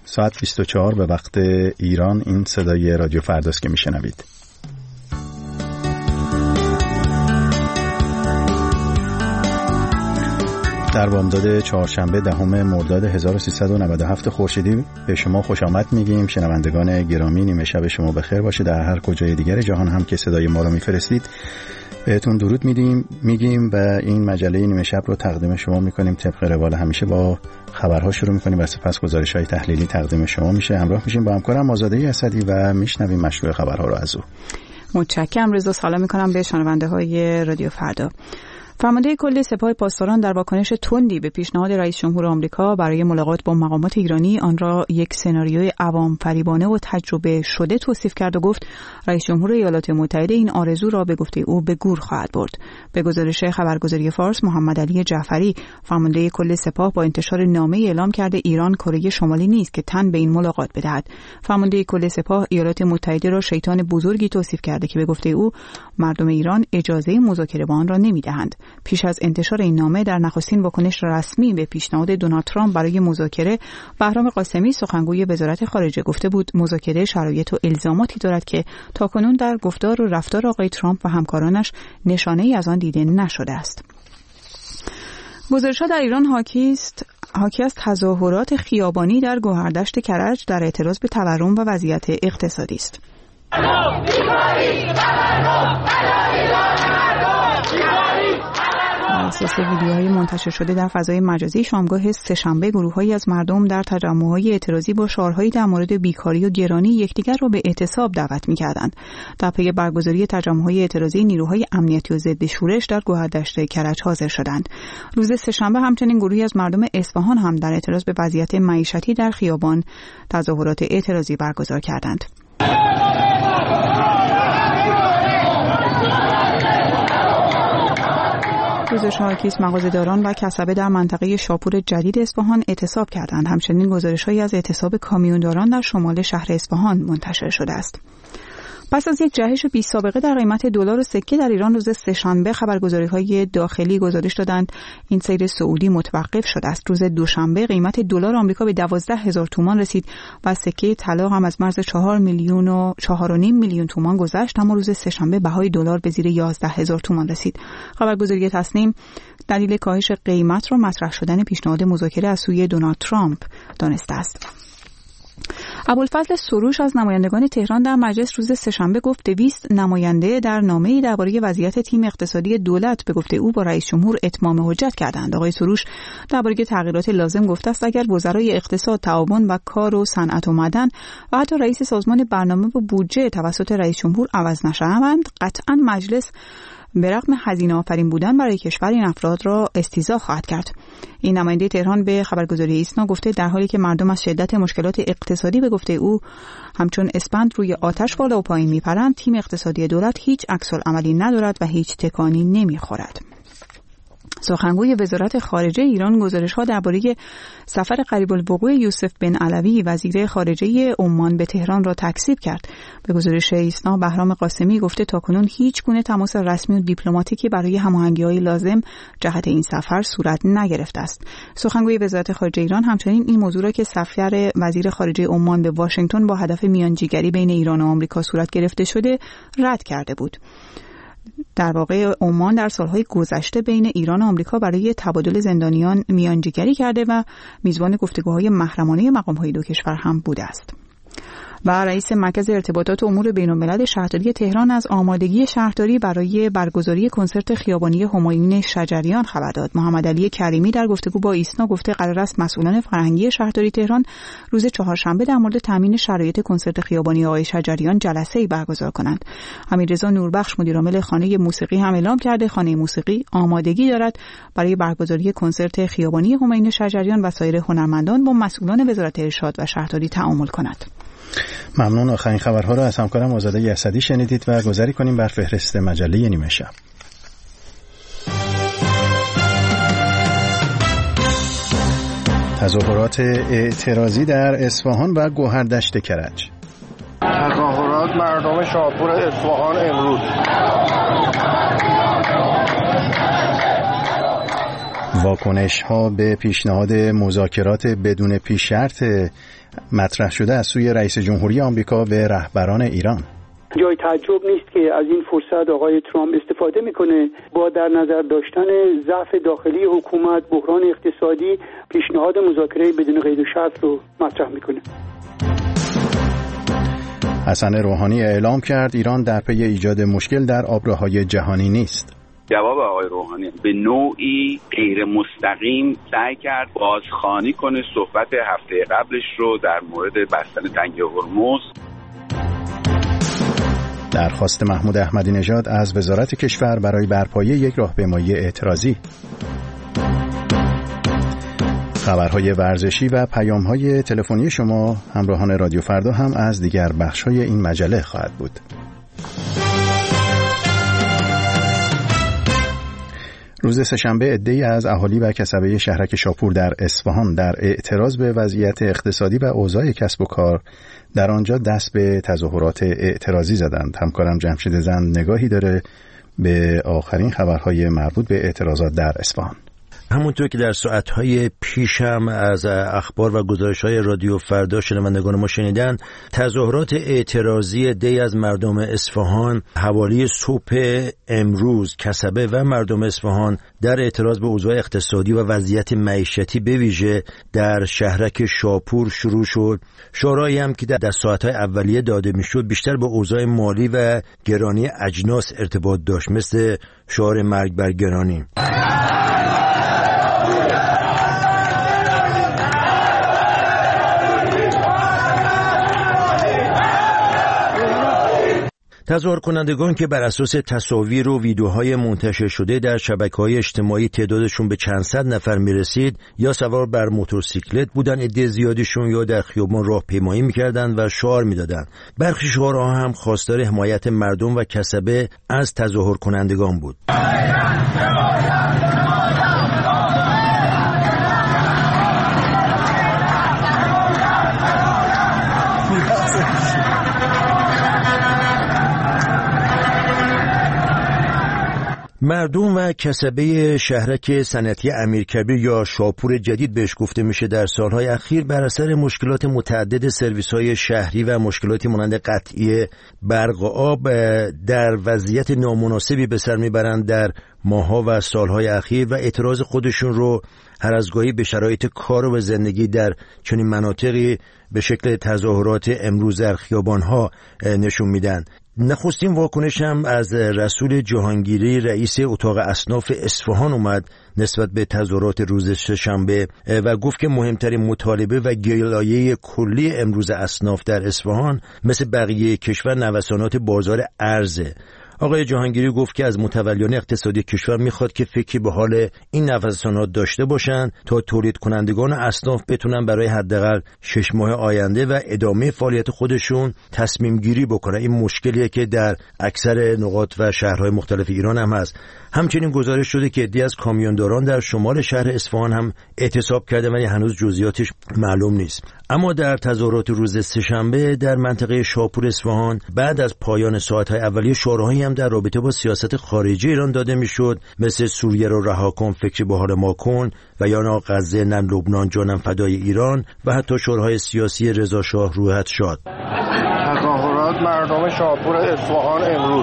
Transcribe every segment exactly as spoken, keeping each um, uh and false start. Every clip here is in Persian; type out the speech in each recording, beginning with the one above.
ساعت بیست و چهار به وقت ایران. این صدای رادیو فرداست که میشنوید. در بامداد چهارشنبه دهم مرداد هزار و سیصد و نود و هفت خورشیدی به شما خوش آمد میگیم. شنوندگان گرامی، نیمه شب شما بخیر باشه. در هر کجای دیگر جهان هم که صدای ما رو میفرستید بهتون درود میدیم میگیم و این مجله نیمه شب رو تقدیم شما میکنیم. طبق روال همیشه با خبرها شروع میکنیم و سپس گزارش‌های تحلیلی تقدیم شما میشه. همراه میشیم با همکارم آزاده اسدی و میشنویم مشروع خبرها رو از او. متشکرم رضا. سلام میکنم به شنونده‌های رادیو فردا. فرمانده کل سپاه پاسداران در واکنش تندی به پیشنهاد رئیس جمهور آمریکا برای ملاقات با مقامات ایرانی آن را یک سناریوی عوام فریبانه و تجربه شده توصیف کرد و گفت رئیس جمهور ایالات متحده این آرزو را به گفته او به گور خواهد برد. به گزارش خبرگزاری فارس، محمد علی جعفری فرمانده کل سپاه با انتشار نامه اعلام کرده ایران کره شمالی نیست که تن به این ملاقات بدهد. فرمانده کل سپاه ایالات متحده را شیطان بزرگی توصیف کرده که به گفته او مردم ایران اجازه مذاکره با آن را نمیدهند. پیش از انتشار این نامه در نخستین واکنش رسمی به پیشنهاد دونالد ترامپ برای مذاکره، بهرام قاسمی سخنگوی وزارت خارجه گفته بود مذاکره شرایط و الزاماتی دارد که تاکنون در گفتار و رفتار آقای ترامپ و همکارانش نشانه‌ای از آن دیده نشده است. گزارش‌ها در ایران حاکی است حاکی از تظاهرات خیابانی در گوهردشت کرج در اعتراض به تورم و وضعیت اقتصادی است. بر اساس ویدیوهای منتشر شده در فضای مجازی شامگاه سه‌شنبه، گروه‌هایی از مردم در تجمع‌های اعتراضی با شعارهایی در مورد بیکاری و گرانی یکدیگر را به اعتصاب دعوت می‌کردند. در پی برگزاری تجمع‌های اعتراضی، نیروهای امنیتی و ضد شورش در گوهردشت کرج حاضر شدند. روز سه‌شنبه همچنین گروهی از مردم اصفهان هم در اعتراض به وضعیت معیشتی در خیابان تظاهرات اعتراضی برگزار کردند. گزارش حاکی است مغازه‌داران و کسبه در منطقه شاپور جدید اصفهان اعتصاب کردند. همچنین گزارش‌هایی از اعتصاب کامیونداران در شمال شهر اصفهان منتشر شده است. پس از یک جهش بی سابقه در قیمت دلار و سکه در ایران روز سه‌شنبه خبرگزاری‌های داخلی گزارش دادند این سیر صعودی متوقف شده است. روز دوشنبه قیمت دلار آمریکا به دوازده هزار تومان رسید و سکه طلا هم از مرز چهار میلیون و چهار و نیم میلیون تومان گذشت، اما روز سه‌شنبه بهای دلار به زیر یازده هزار تومان رسید. خبرگزاری تصنیم دلیل کاهش قیمت را مطرح شدن پیشنهاد مذاکره از سوی دونالد ترامپ دانسته است. ابوالفضل سروش از نمایندگان تهران در مجلس روز سه‌شنبه گفت دویست نماینده در نامه‌ای درباره وضعیت تیم اقتصادی دولت به گفته او با رئیس جمهور اتمام حجت کردند. آقای سروش درباره تغییرات لازم گفته است اگر وزرای اقتصاد، تعاون و کار و صنعت و معدن و حتی رئیس سازمان برنامه و بودجه توسط رئیس جمهور عوض نشوند، قطعاً مجلس به رغم هزینه آفرین بودن برای کشور این افراد را استیضاح خواهد کرد. این نماینده تهران به خبرگزاری ایسنا گفته در حالی که مردم از شدت مشکلات اقتصادی به گفته او همچون اسپند روی آتش بالا و پایین میپرند، تیم اقتصادی دولت هیچ عکس‌العملی ندارد و هیچ تکانی نمیخورد. سخنگوی وزارت خارجه ایران گزارش‌ها درباره سفر قریب الوقوع یوسف بن علوی وزیر خارجه عمان به تهران را تکذیب کرد. به گزارش ایسنا بهرام قاسمی گفته تاکنون هیچ گونه تماس رسمی و دیپلماتیکی برای هماهنگی‌های لازم جهت این سفر صورت نگرفته است. سخنگوی وزارت خارجه ایران همچنین این موضوع را که سفر وزیر خارجه عمان به واشنگتن با هدف میانجیگری بین ایران و آمریکا صورت گرفته شده رد کرده بود. در واقع عمان در سالهای گذشته بین ایران و آمریکا برای تبادل زندانیان میانجیگری کرده و میزبان گفتگوهای محرمانه مقام‌های دو کشور هم بوده است. و رئیس مرکز ارتباطات امور بین‌الملل شهرداری تهران از آمادگی شهرداری برای برگزاری کنسرت خیابانی همایون شجریان خبر داد. محمد علی کریمی در گفتگو با ایسنا گفته قرار است مسئولان فرهنگی شهرداری تهران روز چهارشنبه در مورد تامین شرایط کنسرت خیابانی آقای شجریان جلسه‌ای برگزار کنند. امیررضا نوربخش مدیرعامل خانه موسیقی هم اعلام کرده خانه موسیقی آمادگی دارد برای برگزاری کنسرت خیابانی همایون شجریان و سایر هنرمندان با مسئولان وزارت ارشاد و شهرداری تعامل کند. ممنون. آخرین خبرها را از همکارم آزاده اسدی شنیدید و گذاری کنیم بر فهرست مجله نیمه شب. تظاهرات اعتراضی در اصفهان و گوهردشت کرج. تظاهرات مردم شاپور اصفهان امروز. واکنش ها به پیشنهاد مذاکرات بدون پیش شرط مطرح شده از سوی رئیس جمهوری آمریکا و رهبران ایران. جای تعجب نیست که از این فرصت آقای ترامپ استفاده میکنه با در نظر داشتن ضعف داخلی حکومت، بحران اقتصادی، پیشنهاد مذاکره بدون قید و شرط رو مطرح میکنه. حسن روحانی اعلام کرد ایران در پی ایجاد مشکل در آبراهای جهانی نیست. جواب آقای روحانی به نوعی غیر مستقیم سعی کرد بازخوانی کنه صحبت هفته قبلش رو در مورد بستن تنگه هرمز. درخواست محمود احمدی نژاد از وزارت کشور برای برپایی یک راهپیمایی اعتراضی. خبرهای ورزشی و پیام‌های تلفنی شما همراهان رادیو فردا هم از دیگر بخش‌های این مجله خواهد بود. روز سه‌شنبه عده‌ای از اهالی و کسبه شهرک شاپور در اصفهان در اعتراض به وضعیت اقتصادی و اوضاع کسب و کار در آنجا دست به تظاهرات اعتراضی زدند. همکارم جمشید زند نگاهی داره به آخرین خبرهای مربوط به اعتراضات در اصفهان. همونطور که در ساعتهای پیش هم از اخبار و گزارش‌های رادیو فردا شنوندگان ما شنیدن، تظاهرات اعتراضی دی از مردم اصفهان حوالی صبح امروز کسبه و مردم اصفهان در اعتراض به اوضاع اقتصادی و وضعیت معیشتی به ویژه در شهرک شاپور شروع شد. شعارهایی هم که در ساعتهای اولیه داده میشد بیشتر به اوضاع مالی و گرانی اجناس ارتباط داشت، مثل شعار مرگ بر گرانی. تظاهر کنندگان که بر اساس تصاویر و ویدیوهای منتشر شده در شبکه‌های اجتماعی تعدادشون به چند صد نفر میرسید، یا سوار بر موتورسیکلت بودن، عده زیادیشون یا در خیابان راهپیمایی میکردند و شعار میدادند. برخی شعارها هم خواستار حمایت مردم و کسبه از تظاهر کنندگان بود. مردم و کسبه شهرک صنعتی امیرکبیر یا شاپور جدید بهش گفته میشه در سالهای اخیر بر اثر مشکلات متعدد سرویس‌های شهری و مشکلاتی مانند قطعی برق و آب در وضعیت نامناسبی به سر میبرند در ماه‌ها و سالهای اخیر و اعتراض خودشون رو هر از گاهی به شرایط کار و زندگی در چنین مناطقی به شکل تظاهرات امروز در خیابان‌ها نشون میدن. نخستین واکنش هم از رسول جهانگیری رئیس اتاق اصناف اصفهان اومد نسبت به تظاهرات روز سه‌شنبه و گفت که مهمترین مطالبه و گلایه کلی امروز اصناف در اصفهان مثل بقیه کشور نوسانات بازار ارزه. آقای جهانگیری گفت که از متولیان اقتصادی کشور میخواد که فکری به حال این نوسانات داشته باشن تا تولید کنندگان اصناف بتونن برای حداقل شش ماه آینده و ادامه فعالیت خودشون تصمیم گیری بکنن. این مشکلیه که در اکثر نقاط و شهرهای مختلف ایران هم هست. همچنین گزارش شده که عده‌ای از کامیونداران در شمال شهر اصفهان هم اعتصاب کردن ولی هنوز جزئیاتش معلوم نیست. اما در تظاهرات روز سه‌شنبه در منطقه شاپور اصفهان بعد از پایان ساعت‌های اولیه شعارهایی هم در رابطه با سیاست خارجی ایران داده میشد، مثل سوریه رو رها کن فکر به حال ما کن و یا نه غزه نه لبنان جانم فدای ایران و حتی شعارهای سیاسی رضا شاه روحت شاد. تظاهرات مردم شاپور اصفهان امروز.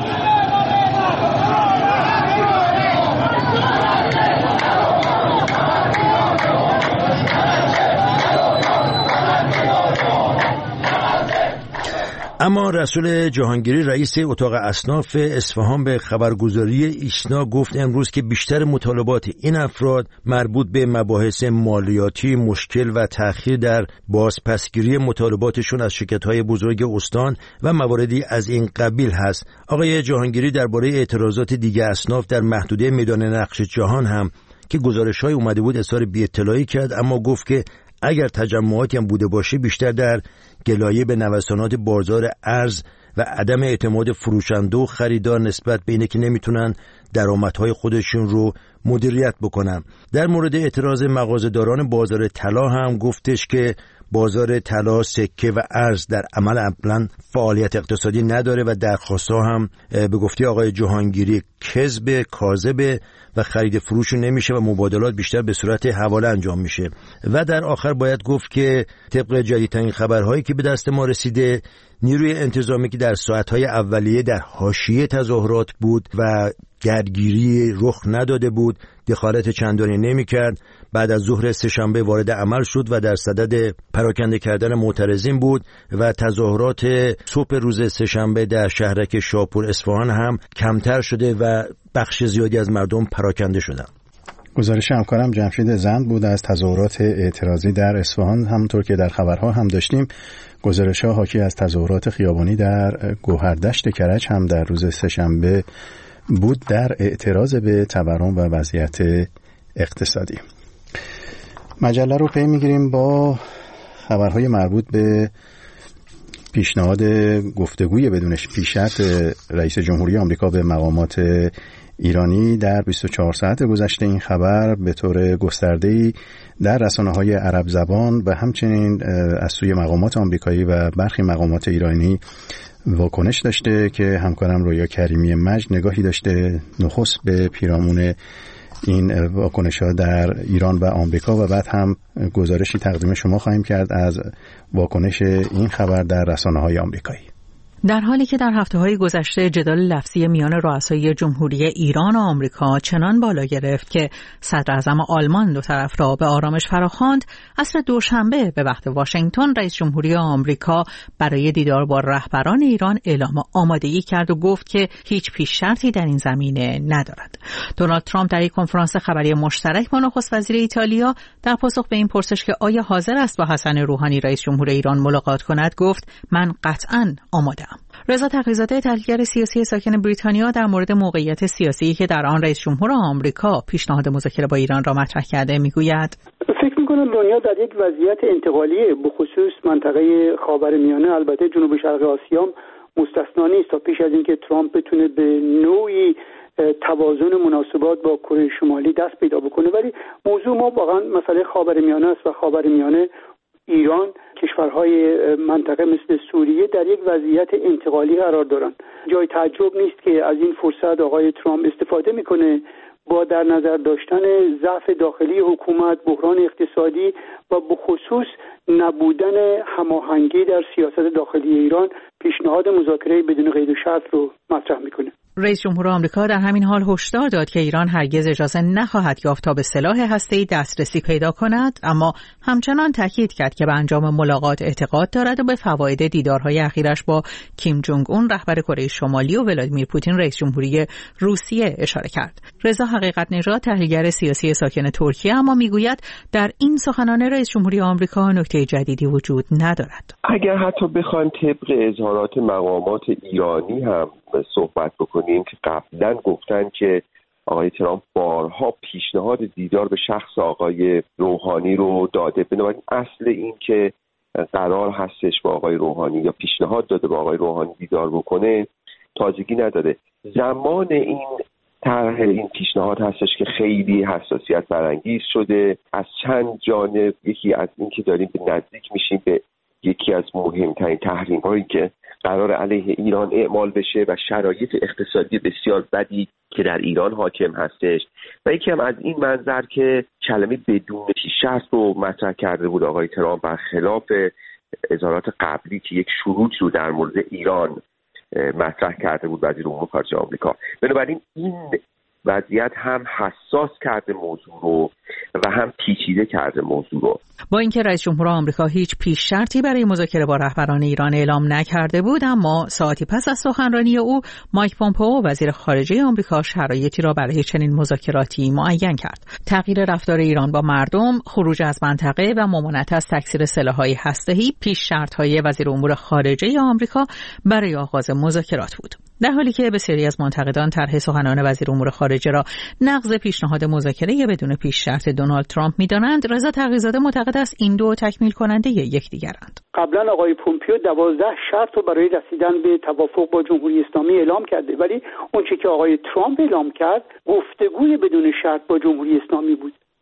اما رسول جهانگیری رئیس اتاق اصناف اصفهان به خبرگزاری ایسنا گفت امروز که بیشتر مطالبات این افراد مربوط به مباحث مالیاتی، مشکل و تأخیر در بازپسگیری مطالباتشون از شرکت‌های بزرگ استان و مواردی از این قبیل هست. آقای جهانگیری درباره اعتراضات دیگر اصناف در محدوده میدان نقش جهان هم که گزارش‌های اومده بود اظهار بی‌اطلاعی کرد، اما گفت که اگر تجمعاتی هم بوده باشه بیشتر در گلایه به نوسانات بازار ارز و عدم اعتماد فروشنده و خریدار نسبت به اینه که نمیتونن درآمدهای خودشون رو مدیریت بکنن. در مورد اعتراض مغازه‌داران بازار طلا هم گفتش که بازار طلا، سکه و ارز در عمل عملاً فعالیت اقتصادی نداره و درخواست‌ها هم به گفته آقای جهانگیری کذب، کاذب و خرید فروش نمیشه و مبادلات بیشتر به صورت حواله انجام میشه. و در آخر باید گفت که طبق جدیدترین خبرهایی که به دست ما رسیده، نیروی انتظامی که در ساعتهای اولیه در حاشیه تظاهرات بود و درگیری رخ نداده بود، دخالت چندانی نمی‌کرد، بعد از ظهر سه‌شنبه وارد عمل شد و در صدد پراکنده کردن معترضین بود و تظاهرات صبح روز سه‌شنبه در شهرک شاپور اصفهان هم کمتر شده و بخش زیادی از مردم پراکنده شدند. گزارش همکارم جمشید زند بود از تظاهرات اعتراضی در اصفهان. همونطور که در خبرها هم داشتیم، گزارش‌ها حاکی از تظاهرات خیابانی در گوهردشت کرج هم در روز سه‌شنبه بود در اعتراض به تورم و وضعیت اقتصادی. مجله رو پی میگیریم با خبرهای مربوط به پیشنهاد گفتگوی بدون پیشرط رئیس جمهوری آمریکا به مقامات ایرانی. در بیست و چهار ساعت گذشته این خبر به طور گسترده‌ای در رسانه‌های عرب زبان و همچنین از سوی مقامات آمریکایی و برخی مقامات ایرانی واکنش داشته که همکارم رویا کریمی مجد نگاهی داشته نخست به پیرامون این واکنش‌ها در ایران و آمریکا و بعد هم گزارشی تقدیم شما خواهیم کرد از واکنش این خبر در رسانه‌های آمریکایی. در حالی که در هفته‌های گذشته جدال لفظی میان رؤسای جمهوری ایران و آمریکا چنان بالا گرفت که صدر اعظم آلمان دو طرف را به آرامش فراخواند، عصر دوشنبه به وقت واشنگتن رئیس جمهوری آمریکا برای دیدار با رهبران ایران اعلام آمادگی کرد و گفت که هیچ پیش شرطی در این زمینه ندارد. دونالد ترامپ در یک کنفرانس خبری مشترک با نخست وزیر ایتالیا در پاسخ به این پرسش که آیا حاضر است با حسن روحانی رئیس جمهور ایران ملاقات کند گفت من قطعاً آماده‌ام. رضا تقی‌زاده، تحلیلگر سیاسی ساکن بریتانیا، در مورد موقعیت سیاسی که در آن رئیس جمهور آمریکا پیشنهاد مذاکره با ایران را مطرح کرده میگوید فکر می‌کنم دنیا در یک وضعیت انتقالیه، به خصوص منطقه خاورمیانه، البته جنوب شرق آسیا مستثنا نیست تا پیش از اینکه ترامپ بتونه به نوعی توازن مناسبات با کره شمالی دست پیدا بکنه. ولی موضوع ما واقعا مسئله خاورمیانه است و خاورمیانه، ایران، کشورهای منطقه مثل سوریه در یک وضعیت انتقالی قرار دارند. جای تعجب نیست که از این فرصت آقای ترامپ استفاده میکنه با در نظر داشتن ضعف داخلی حکومت، بحران اقتصادی و به خصوص نبودن هماهنگی در سیاست داخلی ایران پیشنهاد مذاکره بدون قید و شرط رو مطرح میکنه. رئیس جمهور آمریکا در همین حال هشدار داد که ایران هرگز اجازه نخواهد یافت تا به سلاح هسته‌ای دسترسی پیدا کند، اما همچنان تاکید کرد که به انجام ملاقات اعتقاد دارد و به فواید دیدارهای اخیرش با کیم جونگ اون رهبر کره شمالی و ولادیمیر پوتین رئیس جمهوری روسیه اشاره کرد. رضا حقیقت نژاد، تحلیلگر سیاسی ساکن ترکیه، اما میگوید در این سخنان رئیس جمهوری آمریکا نکته جدیدی وجود ندارد. اگر حتی بخوایم طبق اظهارات مقامات ایرانی هم صحبت بکنیم که قبلا گفتن که آقای ترامپ بارها پیشنهاد دیدار به شخص آقای روحانی رو داده، بنابراین اصل این که قرار هستش با آقای روحانی یا پیشنهاد داده با آقای روحانی دیدار بکنه تازگی نداره. زمان این طرح این پیشنهاد هستش که خیلی حساسیت برانگیز شده از چند جانب. یکی از این که داریم به نزدیک میشیم به یکی از مهمترین تحریم هایی که قرار علیه ایران اعمال بشه و شرایط اقتصادی بسیار بدی که در ایران حاکم هستش، و یکی هم از این منظر که کلمه بدون پیش‌شرط رو مطرح کرده بود آقای ترامپ، برخلاف اظهارات قبلی که یک شروط رو در مورد ایران مطرح کرده بود وزیر امور خارجه آمریکا. بنابراین این وضعیت هم حساس کرده موضوع رو و هم پیچیده کرده موضوع رو. با اینکه رئیس جمهور آمریکا هیچ پیش شرطی برای مذاکره با رهبران ایران اعلام نکرده بود، اما ساعتی پس از سخنرانی او مایک پومپئو وزیر خارجه آمریکا شرایطی را برای چنین مذاکراتی معین کرد: تغییر رفتار ایران با مردم، خروج از منطقه و ممانعت از تکثیر سلاح‌های هسته‌ای پیش شرط‌های وزیر امور خارجه آمریکا برای آغاز مذاکرات بود. در حالی که بسیاری از منتقدان طرح سخنان وزیر امور خارجه را نقض پیشنهاد مذاکره بدون پیش شرط دونالد ترامپ می‌دانند، رضا تقی‌زاده معتقد است این دو تکمیل کننده یکدیگرند. قبلا آقای پومپئو دوازده شرط رو برای رسیدن به توافق با جمهوری اسلامی اعلام کرده، ولی اون چیزی که آقای ترامپ اعلام کرد گفتگوی بدون شرط با جمهوری اسلامی بود.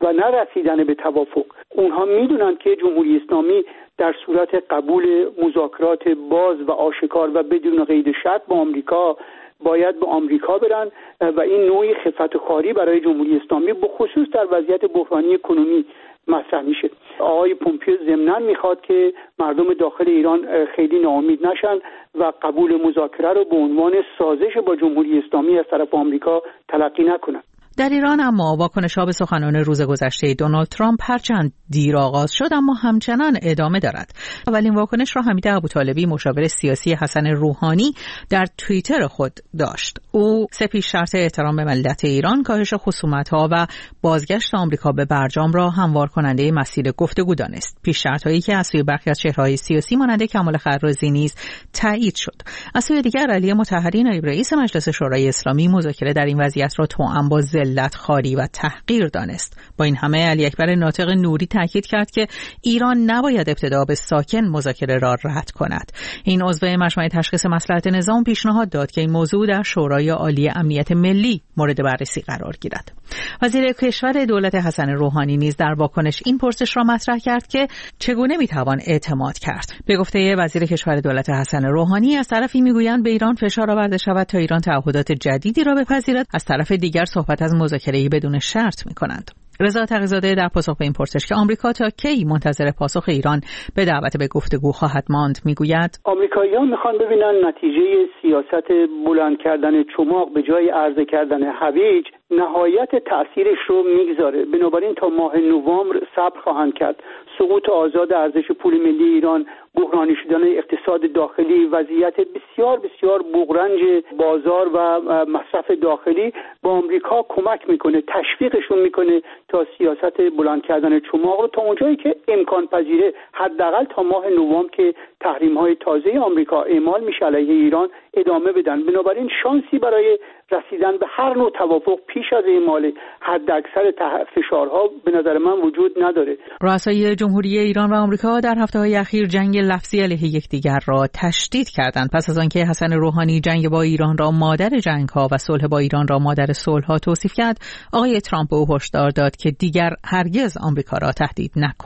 و نرسیدن به توافق. اونها میدونن که جمهوری اسلامی در صورت قبول مذاکرات باز و آشکار و بدون قید شرط با آمریکا باید به آمریکا برن و این نوعی خفتخواری برای جمهوری اسلامی به خصوص در وضعیت بحرانی کنونی مطرح میشه. آقای پومپیو ضمناً میخواد که مردم داخل ایران خیلی ناامید نشن و قبول مذاکره رو به عنوان سازش با جمهوری اسلامی از طرف آمریکا تلقی نکنن. در ایران اما واکنش‌ها به سخنان روز گذشته دونالد ترامپ هرچند دیر آغاز شد اما همچنان ادامه دارد. اولین واکنش را حمید ابوطالبی مشاور سیاسی حسن روحانی در توییتر خود داشت. او سه پیش شرط احترام به ملت ایران، کاهش خصومت‌ها و بازگشت آمریکا به برجام را هموار کننده مسیر گفتگو دانست. پیش شرط‌هایی که از سوی برخی از چهره‌های سیاسی مانند کمال خرازی نیز تایید شد. از سوی دیگر علی مطهری نایب رئیس مجلس شورای اسلامی مذاکره در این وضعیت را توأم با ذلت خاری و تحقیر دانست. با این همه علی اکبر ناطق نوری تاکید کرد که ایران نباید ابتدا به ساکن مذاکره را رد کند. این عضو مجمع تشخیص مصلحت نظام پیشنهاد داد که این موضوع در شورای عالی امنیت ملی مورد بررسی قرار گیرد. وزیر کشور دولت حسن روحانی نیز در واکنش این پرسش را مطرح کرد که چگونه میتوان اعتماد کرد. به گفته وزیر کشور دولت حسن روحانی، از طرفی میگویند به ایران فشار آورده شود تا ایران تعهدات جدیدی را بپذیرد، از طرف دیگر صحبت از مذاکره‌ای بدون شرط می‌کنند. رضا تقی‌زاده در پاسخ به این پرسش که آمریکا تا کی منتظر پاسخ ایران به دعوت به گفتگو خواهد ماند میگوید آمریکایی‌ها میخوان ببینن نتیجه سیاست بلند کردن چماق به جای عرضه کردن هویج نهایت تأثیرش رو میگذاره. بنابراین تا ماه نوامبر صبر خواهند کرد. سقوط آزاد ارزش پول ملی ایران، بحرانی شدن اقتصاد داخلی، وضعیت بسیار بسیار بغرنج بازار و مصرف داخلی با آمریکا کمک میکنه، تشویقشون میکنه تا سیاست بلند کردن چماق رو تا اونجایی که امکان پذیره، حداقل تا ماه نوامبر که تحریم های تازه آمریکا اعمال میشه علیه ایران، ادامه بدن. بنابراین شانسی برای رسیدن به هر نوع توافق پیش از اعمال حداکثر فشارها به نظر من وجود نداره. رؤسای جمهوری ایران و آمریکا در هفته‌های اخیر جنگ لفظی علیه یکدیگر را تشدید کردند. پس از آنکه حسن روحانی جنگ با ایران را مادر جنگ‌ها و صلح با ایران را مادر صلح‌ها توصیف کرد، آقای ترامپ به او هشدار داد که دیگر هرگز آمریکا را تهدید نکن.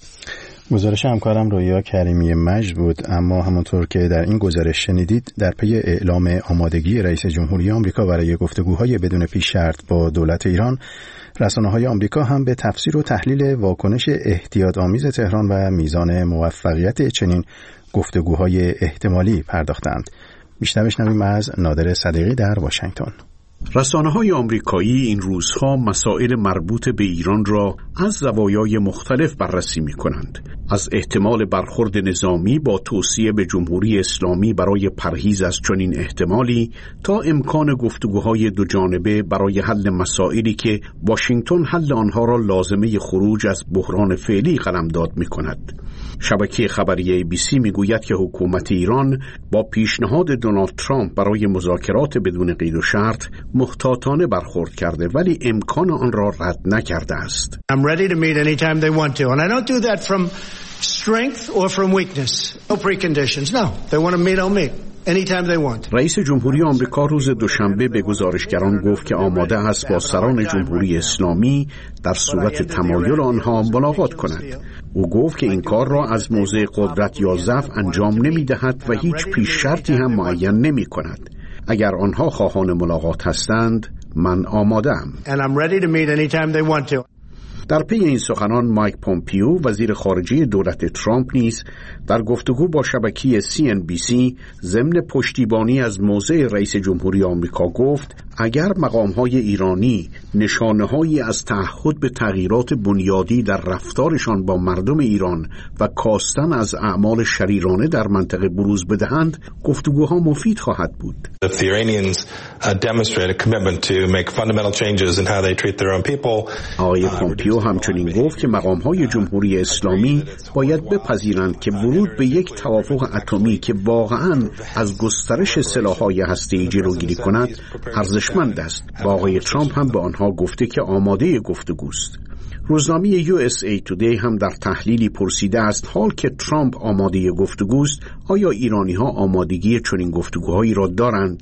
گزارش همکارم رویا کریمی مجد بود. اما همونطور که در این گزارش شنیدید، در پی اعلام آمادگی رئیس جمهوری آمریکا برای گفتگوهای بدون پیش شرط با دولت ایران، رسانه‌های آمریکا هم به تفسیر و تحلیل واکنش احتیاط آمیز تهران و میزان موفقیت چنین گفتگوهای احتمالی پرداختند. بیشتر بشنویم از نادر صدیقی در واشنگتن. رسانه‌های آمریکایی این روزها مسائل مربوط به ایران را از زوایای مختلف بررسی می‌کنند، از احتمال برخورد نظامی با توصیه به جمهوری اسلامی برای پرهیز از چنین احتمالی تا امکان گفتگوهای دو جانبه برای حل مسائلی که واشنگتن حل آنها را لازمه خروج از بحران فعلی قلمداد می‌کند. شبکه خبری ای بی سی میگوید که حکومت ایران با پیشنهاد دونالد ترامپ برای مذاکرات بدون قید و شرط محتاطانه برخورد کرده، ولی امکان آن را رد نکرده است. I'm ready to meet anytime they want to and I don't do that from strength or from weakness. No preconditions. No. They want to meet, I'll meet. Anytime they want. رئیس جمهوری آمریکا روز دوشنبه به گزارشگران گفت که آماده است با سران جمهوری اسلامی در صورت تمایل آنها ملاقات کند. او گفت که این کار را از موضع قدرت یا ضعف انجام نمی‌دهد و هیچ پیش شرطی هم معین نمی‌کند. اگر آنها خواهان ملاقات هستند، من آماده‌ام. And I'm ready to meet anytime they want to. در پی این سخنان مایک پومپیو وزیر خارجه دولت ترامپ نیز در گفتگو با شبکه سی ان بی سی ضمن پشتیبانی از موضع رئیس جمهوری آمریکا گفت اگر مقام‌های ایرانی نشانه‌هایی از تعهد به تغییرات بنیادی در رفتارشان با مردم ایران و کاستن از اعمال شریرانه در منطقه بروز بدهند، گفتگوها مفید خواهد بود. If the Iranians uh, demonstrate a commitment to make fundamental changes in how they treat their own people. آقای پومپیو همچنین گفت که مقام‌های جمهوری اسلامی باید بپذیرند که ورود به یک توافق اتمی که واقعاً از گسترش سلاح‌های هسته‌ای جلوگیری کند ارزشمند است. و آقای ترامپ هم به آنها گفته که آماده گفتگوست. روزنامه یو اس ای تودی هم در تحلیلی پرسیده است حال که ترامپ آماده گفتگوست، آیا ایرانی‌ها آمادگی چنین گفتگوهایی را دارند؟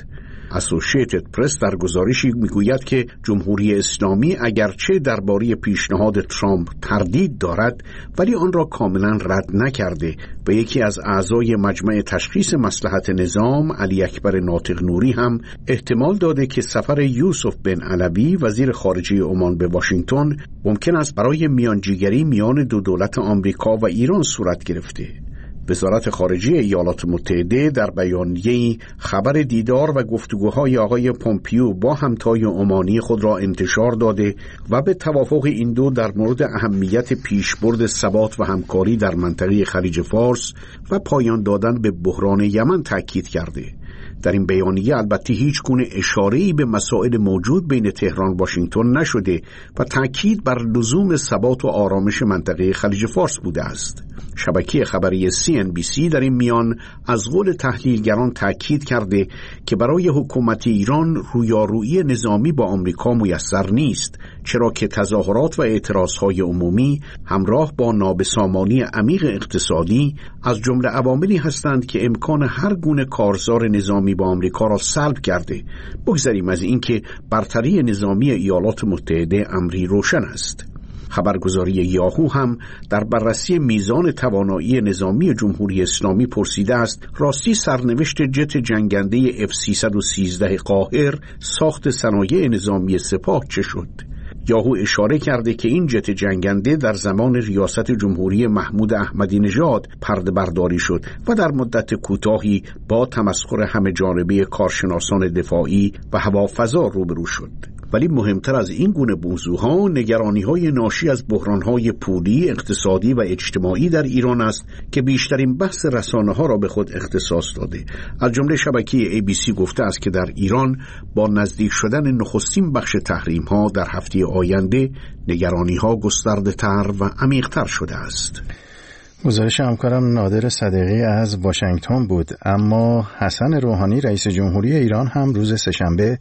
اسوسییتد پرس در گزارشی میگوید که جمهوری اسلامی اگرچه درباره پیشنهاد ترامپ تردید دارد ولی آن را کاملا رد نکرده و یکی از اعضای مجمع تشخیص مصلحت نظام علی اکبر ناطق نوری هم احتمال داده که سفر یوسف بن علوی وزیر خارجه عمان به واشنگتن ممکن است برای میانجیگری میان دو دولت آمریکا و ایران صورت گرفته. وزارت خارجه ایالات متحده در بیانیه‌ای خبر دیدار و گفتگوهای آقای پومپیو با همتای عمانی خود را انتشار داده و به توافق این دو در مورد اهمیت پیشبرد ثبات و همکاری در منطقه خلیج فارس و پایان دادن به بحران یمن تاکید کرده. در این بیانیه البته هیچ گونه اشاره‌ای به مسائل موجود بین تهران و واشنگتن نشده و تاکید بر لزوم ثبات و آرامش منطقه خلیج فارس بوده است. شبکه خبری سی ان بی سی در این میان از قول تحلیلگران تاکید کرده که برای حکومت ایران رویارویی نظامی با آمریکا میسر نیست، چرا که تظاهرات و اعتراضهای عمومی همراه با نابسامانی عمیق اقتصادی از جمله عواملی هستند که امکان هر گونه کارزار نظامی با آمریکا را سلب کرده. بگذریم از اینکه برتری نظامی ایالات متحده امری روشن است. خبرگزاری یاهو هم در بررسی میزان توانایی نظامی جمهوری اسلامی پرسیده است راستی سرنوشت جت جنگنده اف سیصد و سیزده قاهر ساخت صنایع نظامی سپاه چه شد؟ یاهو اشاره کرده که این جت جنگنده در زمان ریاست جمهوری محمود احمدی نژاد پرده برداری شد و در مدت کوتاهی با تمسخر همه جانبه کارشناسان دفاعی و هوافضا روبرو شد. ولی مهمتر از این گونه موضوعها نگرانی‌های ناشی از بحران‌های پولی، اقتصادی و اجتماعی در ایران است که بیشترین بحث رسانه‌ها را به خود اختصاص داده. از جمله شبکه ای بی سی گفته است که در ایران با نزدیک شدن نخستین بخش تحریم‌ها در هفته آینده نگرانی‌ها گسترده‌تر و عمیق‌تر شده است. گزارش همکارم نادر صدیقی از واشنگتن بود. اما حسن روحانی رئیس جمهوری ایران هم روز سه‌شنبه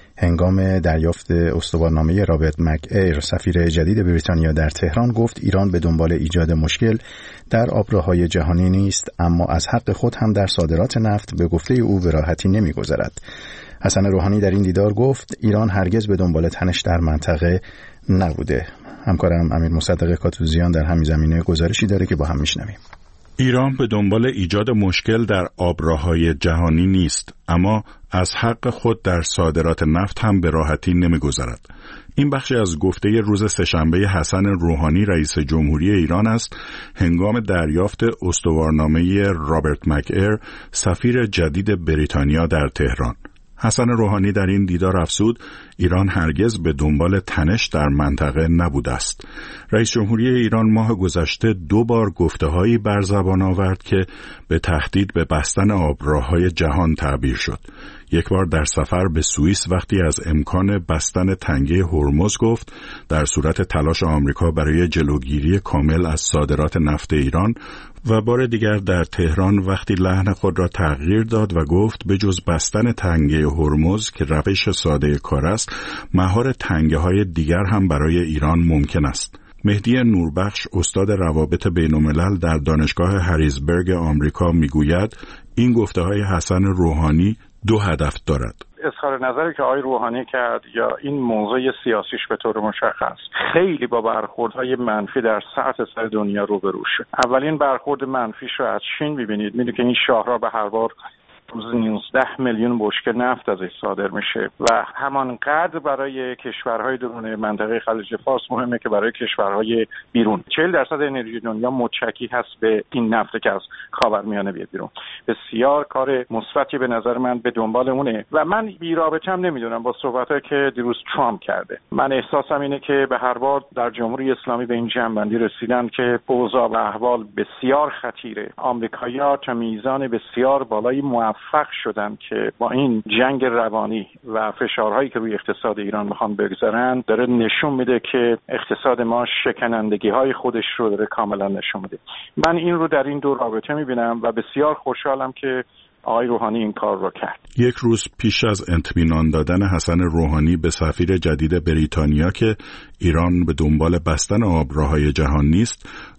هنگام دریافت استوارنامه رابرت مک ایر سفیر جدید بریتانیا در تهران گفت ایران به دنبال ایجاد مشکل در آبراهای جهانی نیست، اما از حق خود هم در صادرات نفت به گفته او به راحتی نمی‌گذرد. حسن روحانی در این دیدار گفت ایران هرگز به دنبال تنش در منطقه نبوده. همکارم امیر مصدق کاتوزیان در همین زمینه گزارشی داره که با هم میشنویم. ایران به دنبال ایجاد مشکل در آبراهای جهانی نیست، اما از حق خود در صادرات نفت هم به راحتی نمی‌گذرد. این بخشی از گفته روز سه‌شنبه حسن روحانی رئیس جمهوری ایران است هنگام دریافت استوارنامه رابرت مک ایر سفیر جدید بریتانیا در تهران. حسن روحانی در این دیدار افزود ایران هرگز به دنبال تنش در منطقه نبوده است. رئیس جمهوری ایران ماه گذشته دو بار گفته‌هایی بر زبان آورد که به تهدید به بستن آبراهای جهان تعبیر شد. یک بار در سفر به سوئیس وقتی از امکان بستن تنگه هرمز گفت در صورت تلاش آمریکا برای جلوگیری کامل از صادرات نفت ایران، و بار دیگر در تهران وقتی لحن خود را تغییر داد و گفت به جز بستن تنگه هرمز که روش ساده کار است، مهار تنگه های دیگر هم برای ایران ممکن است. مهدی نوربخش استاد روابط بین الملل در دانشگاه هریزبرگ آمریکا میگوید این گفته های حسن روحانی دو هدف دارد. اظهار نظری که آقای روحانی کرد یا این موضوع سیاسیش به طور مشخص خیلی با برخوردهای منفی در سطح سر دنیا روبرو شد. اولین برخورد منفیش رو از چین می‌بینید. می‌دونید که این شاهراه به هر بار روز نوزده میلیون بشکه نفت ازش صادر میشه و همانقدر برای کشورهای درون منطقه خلیج فارس مهمه که برای کشورهای بیرون. چهل درصد انرژی دنیا متکی هست به این نفت که از خاورمیانه بیاد بیرون. بسیار کار مثبتی به نظر من به دنبال اونه و من بی رابطه هم نمیدونم با صحبتایی که دیروز ترامپ کرده. من احساسم اینه که به هر بار در جمهوری اسلامی به این جنبندی رسیدن که اوضاع و احوال بسیار خطیره. آمریکایی‌ها تا میزان بسیار بالای موفق فق شدن که با این جنگ روانی و فشارهایی که روی اقتصاد ایران میخوان بگذارن داره نشون میده که اقتصاد ما شکنندگی های خودش رو داره کاملا نشون میده. من این رو در این دو رابطه میبینم و بسیار خوشحالم که آقای روحانی این کار رو کرد. یک روز پیش از اطمینان دادن حسن روحانی به سفیر جدید بریتانیا که ایران به دنبال بستن آبراهای جهان نیست،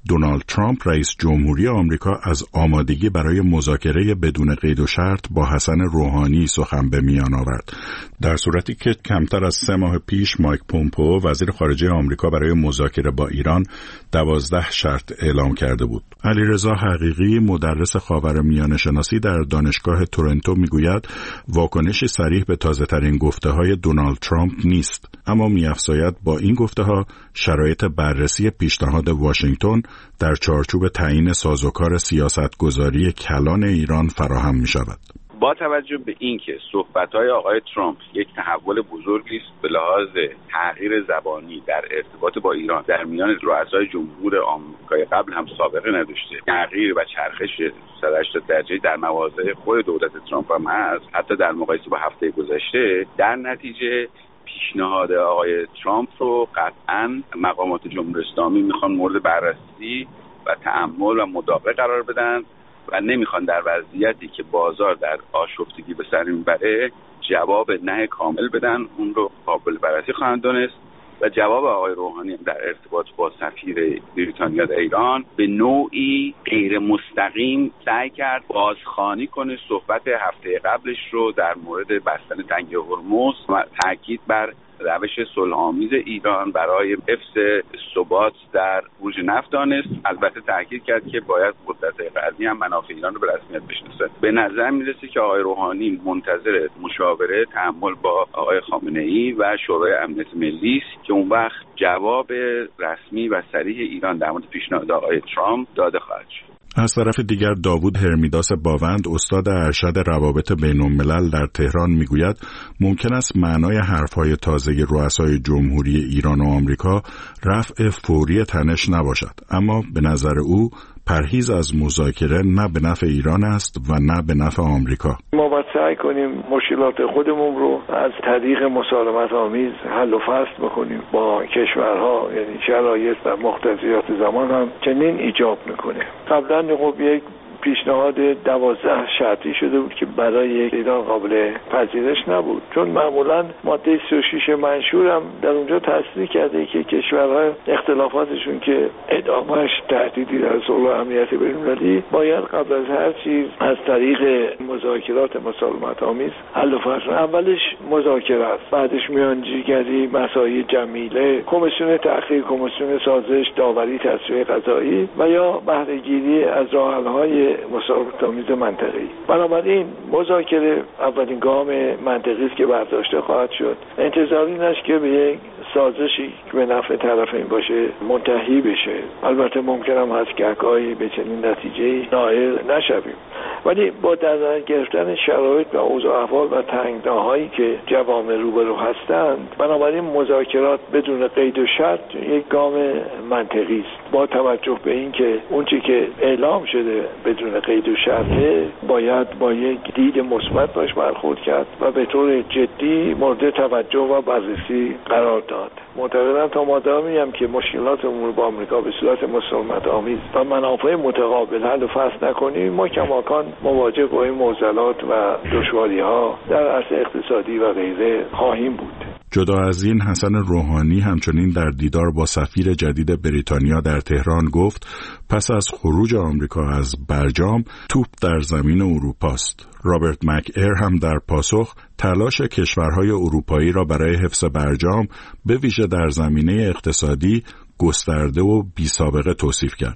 دونالد ترامپ رئیس جمهوری آمریکا از آمادگی برای مذاکره بدون قید و شرط با حسن روحانی سخن به میان آورد، در صورتی که کمتر از سه ماه پیش مایک پومپئو وزیر خارجه آمریکا برای مذاکره با ایران دوازده شرط اعلام کرده بود. علیرضا حقیقی مدرس خاورمیانه شناسی در دانشگاه تورنتو میگوید واکنشی صریح به تازه‌ترین گفته‌های دونالد ترامپ نیست، اما می‌افزاید با این گفته‌ها شرایط بررسی پیشنهاد واشنگتن در چارچوب تعیین سازوکار سیاستگذاری کلان ایران فراهم می‌شود. با توجه به اینکه صحبت‌های آقای ترامپ یک تحول بزرگی است به لحاظ تغییر زبانی در ارتباط با ایران در میان رؤسای جمهور آمریکای قبل هم سابقه نداشته، تغییر و چرخش صد و هشتاد درجه‌ای در مواضع خود دولت ترامپ هم هست، حتی در مقایسه با هفته گذشته. در نتیجه پیشنهاد آقای ترامپ رو قطعاً مقامات جمهوری اسلامی میخوان مورد بررسی و تأمل و مداقه قرار بدن و نمیخوان در وضعیتی که بازار در آشفتگی به سر میبره جواب نه کامل بدن، اون رو قابل بررسی خواهند دانست و جواب آقای روحانی در ارتباط با سفیر بریتانیا در ایران به نوعی غیر مستقیم سعی کرد بازخوانی کنه صحبت هفته قبلش رو در مورد بستن تنگه هرمز و تاکید بر روش صلح‌آمیز ایران برای حفظ ثبات در بورژ نفت دانست. البته تاکید کرد که باید قدرت غربی هم منافع ایران رو به رسمیت بشناسه. به نظر میرسه که آقای روحانی منتظر مشاوره تأمل با آقای خامنه‌ای و شورای امنیت ملی است که اون وقت جواب رسمی و صریح ایران در مورد پیشنهاد آقای ترامپ داده خواهد شد. از طرف دیگر داوود هرمیداس باوند استاد ارشد روابط بین‌الملل در تهران میگوید ممکن است معنای حرفهای تازه رؤسای جمهوری ایران و آمریکا رفع فوری تنش نباشد، اما به نظر او پرهیز از مذاکره نه به نفع ایران است و نه به نفع آمریکا. ما باید سعی کنیم مشکلات خودمون رو از طریق مسالمت آمیز حل و فصل بکنیم با کشورها، یعنی شرایط و مقتضیات زمان هم چنین ایجاب میکنه. قبلا خب یک پیشنهاد دوازده شرطی شده بود که برای ایران قابل پذیرش نبود، چون معمولا ماده سی و شش منشور هم در اونجا تصریح کرده که کشورها اختلافاتشون که ادامهش تهدیدی در صلح و امنیت بین‌المللی باید قبل از هر چیز از طریق مذاکرات مسالمت آمیز حل و فصل. اولش مذاکره است، بعدش میانجیگری، مساعی جمیله، کمیسیون تحقیق، کمیسیون سازش، داوری، تصفیه قضایی و یا بهره گیری از راه حل‌های مسالمت آمیز منطقه‌ای. بنابراین مذاکره اولین گام منطقی است که برداشته خواهد شد. انتظار این است که به یک سازشی که به نفع طرفین باشه منتهی بشه. البته ممکن هم هست که حکایی به چنین نتیجه‌ای نائل نشویم، ولی با در نظر گرفتن شرایط و اوضاع احوال و تنگناهایی که جوامع روبرو هستند، بنابراین مذاکرات بدون قید و شرط یک گام منطقی است، با توجه به اینکه اونچه که اعلام شده بدون قید و شرطه باید با یک دید مثبت باش برخورد کرد و به طور جدی مورد توجه و بررسی قرار داد. معتقدم تا مادامی هم که مشکلات امور با آمریکا به صورت مسالمت آمیز و منافع متقابل حل و فصل نکنیم، ما کماکان مواجه با این معضلات و دشواری‌ها در عرصه اقتصادی و غیره خواهیم بود. جدا از این، حسن روحانی همچنین در دیدار با سفیر جدید بریتانیا در تهران گفت پس از خروج آمریکا از برجام توپ در زمین اروپاست. رابرت مک ایر هم در پاسخ تلاش کشورهای اروپایی را برای حفظ برجام به ویژه در زمینه اقتصادی گسترده و بی‌سابقه توصیف کرد.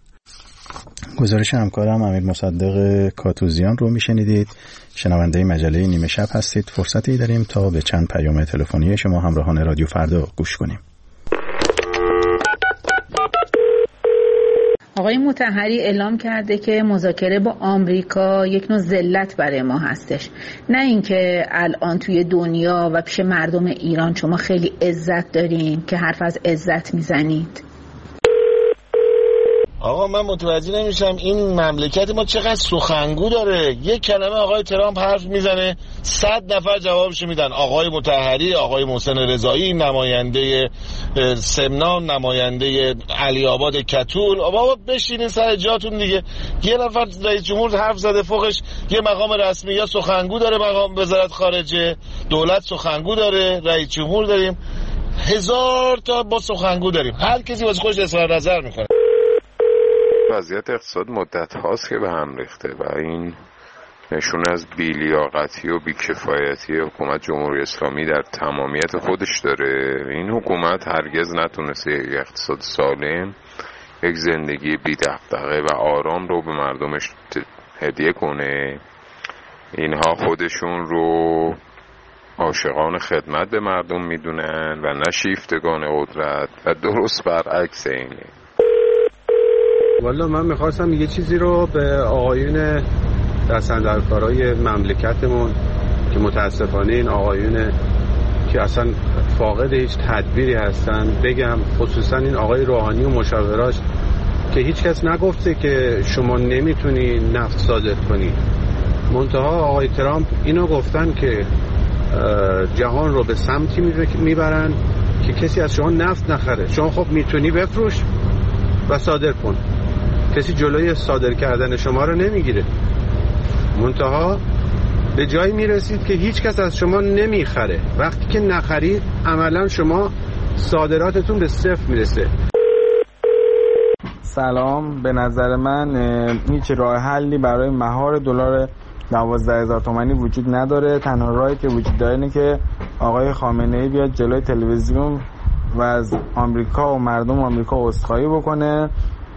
گزارش همکارم امیر مصدق کاتوزیان رو میشنیدید. شنونده مجله نیمه شب هستید. فرصتی داریم تا به چند پیام تلفنی شما همراهان رادیو فردا گوش کنیم. آقای مطهری اعلام کرده که مذاکره با آمریکا یک نوع ذلت برای ما هستش، نه اینکه الان توی دنیا و پیش مردم ایران شما خیلی عزت دارین که حرف از عزت میزنید. آقا من متوجه نمیشم این مملکت ما چقدر سخنگو داره. یک کلمه آقای ترامپ حرف میزنه صد نفر جوابشو میدن. آقای مطهری، آقای محسن رضایی، نماینده سمنان، نماینده علی آباد کتول. بابا بشینین سر جاتون دیگه. یه نفر رئیس جمهور حرف زده فوقش یه مقام رسمی یا سخنگو داره، مقام وزارت خارجه، دولت سخنگو داره، رئیس جمهور داریم، هزار تا با سخنگو داریم، هر کسی واسه خودش اظهار نظر میکنه. وضعیت اقتصاد مدت هاست که به هم ریخته و این نشون از بی‌لیاقتی و بی‌کفایتی حکومت جمهوری اسلامی در تمامیت خودش داره. این حکومت هرگز نتونسته یک اقتصاد سالم، یک زندگی بی دغدغه و آرام رو به مردمش هدیه کنه. اینها خودشون رو عاشقان خدمت به مردم میدونن و نه شیفتگان قدرت و درست برعکس اینه. والا من میخواستم یه چیزی رو به آقایون دستاندرکارای مملکتمون که متاسفانه این آقایون که اصلا فاقد هیچ تدبیری هستن بگم، خصوصا این آقای روحانی و مشاوراش که هیچ کس نگفته که شما نمیتونی نفت صادر کنی. منتها آقای ترامپ اینو گفتن که جهان رو به سمتی میبرن که کسی از شما نفت نخره. شما خب میتونی بفروش و صادر کن، کسی جلوی صادر کردن شما رو نمیگیره. منتها به جایی میرسید که هیچ کس از شما نمیخره. وقتی که نخرید عملا شما صادراتتون به صفر میرسه. سلام، به نظر من هیچ راه حلی برای مهار دلار دوازده هزار تومانی وجود نداره. تنها راهی که وجود داره اینه که آقای خامنه‌ای بیاد جلوی تلویزیون و از آمریکا و مردم آمریکا عذرخواهی بکنه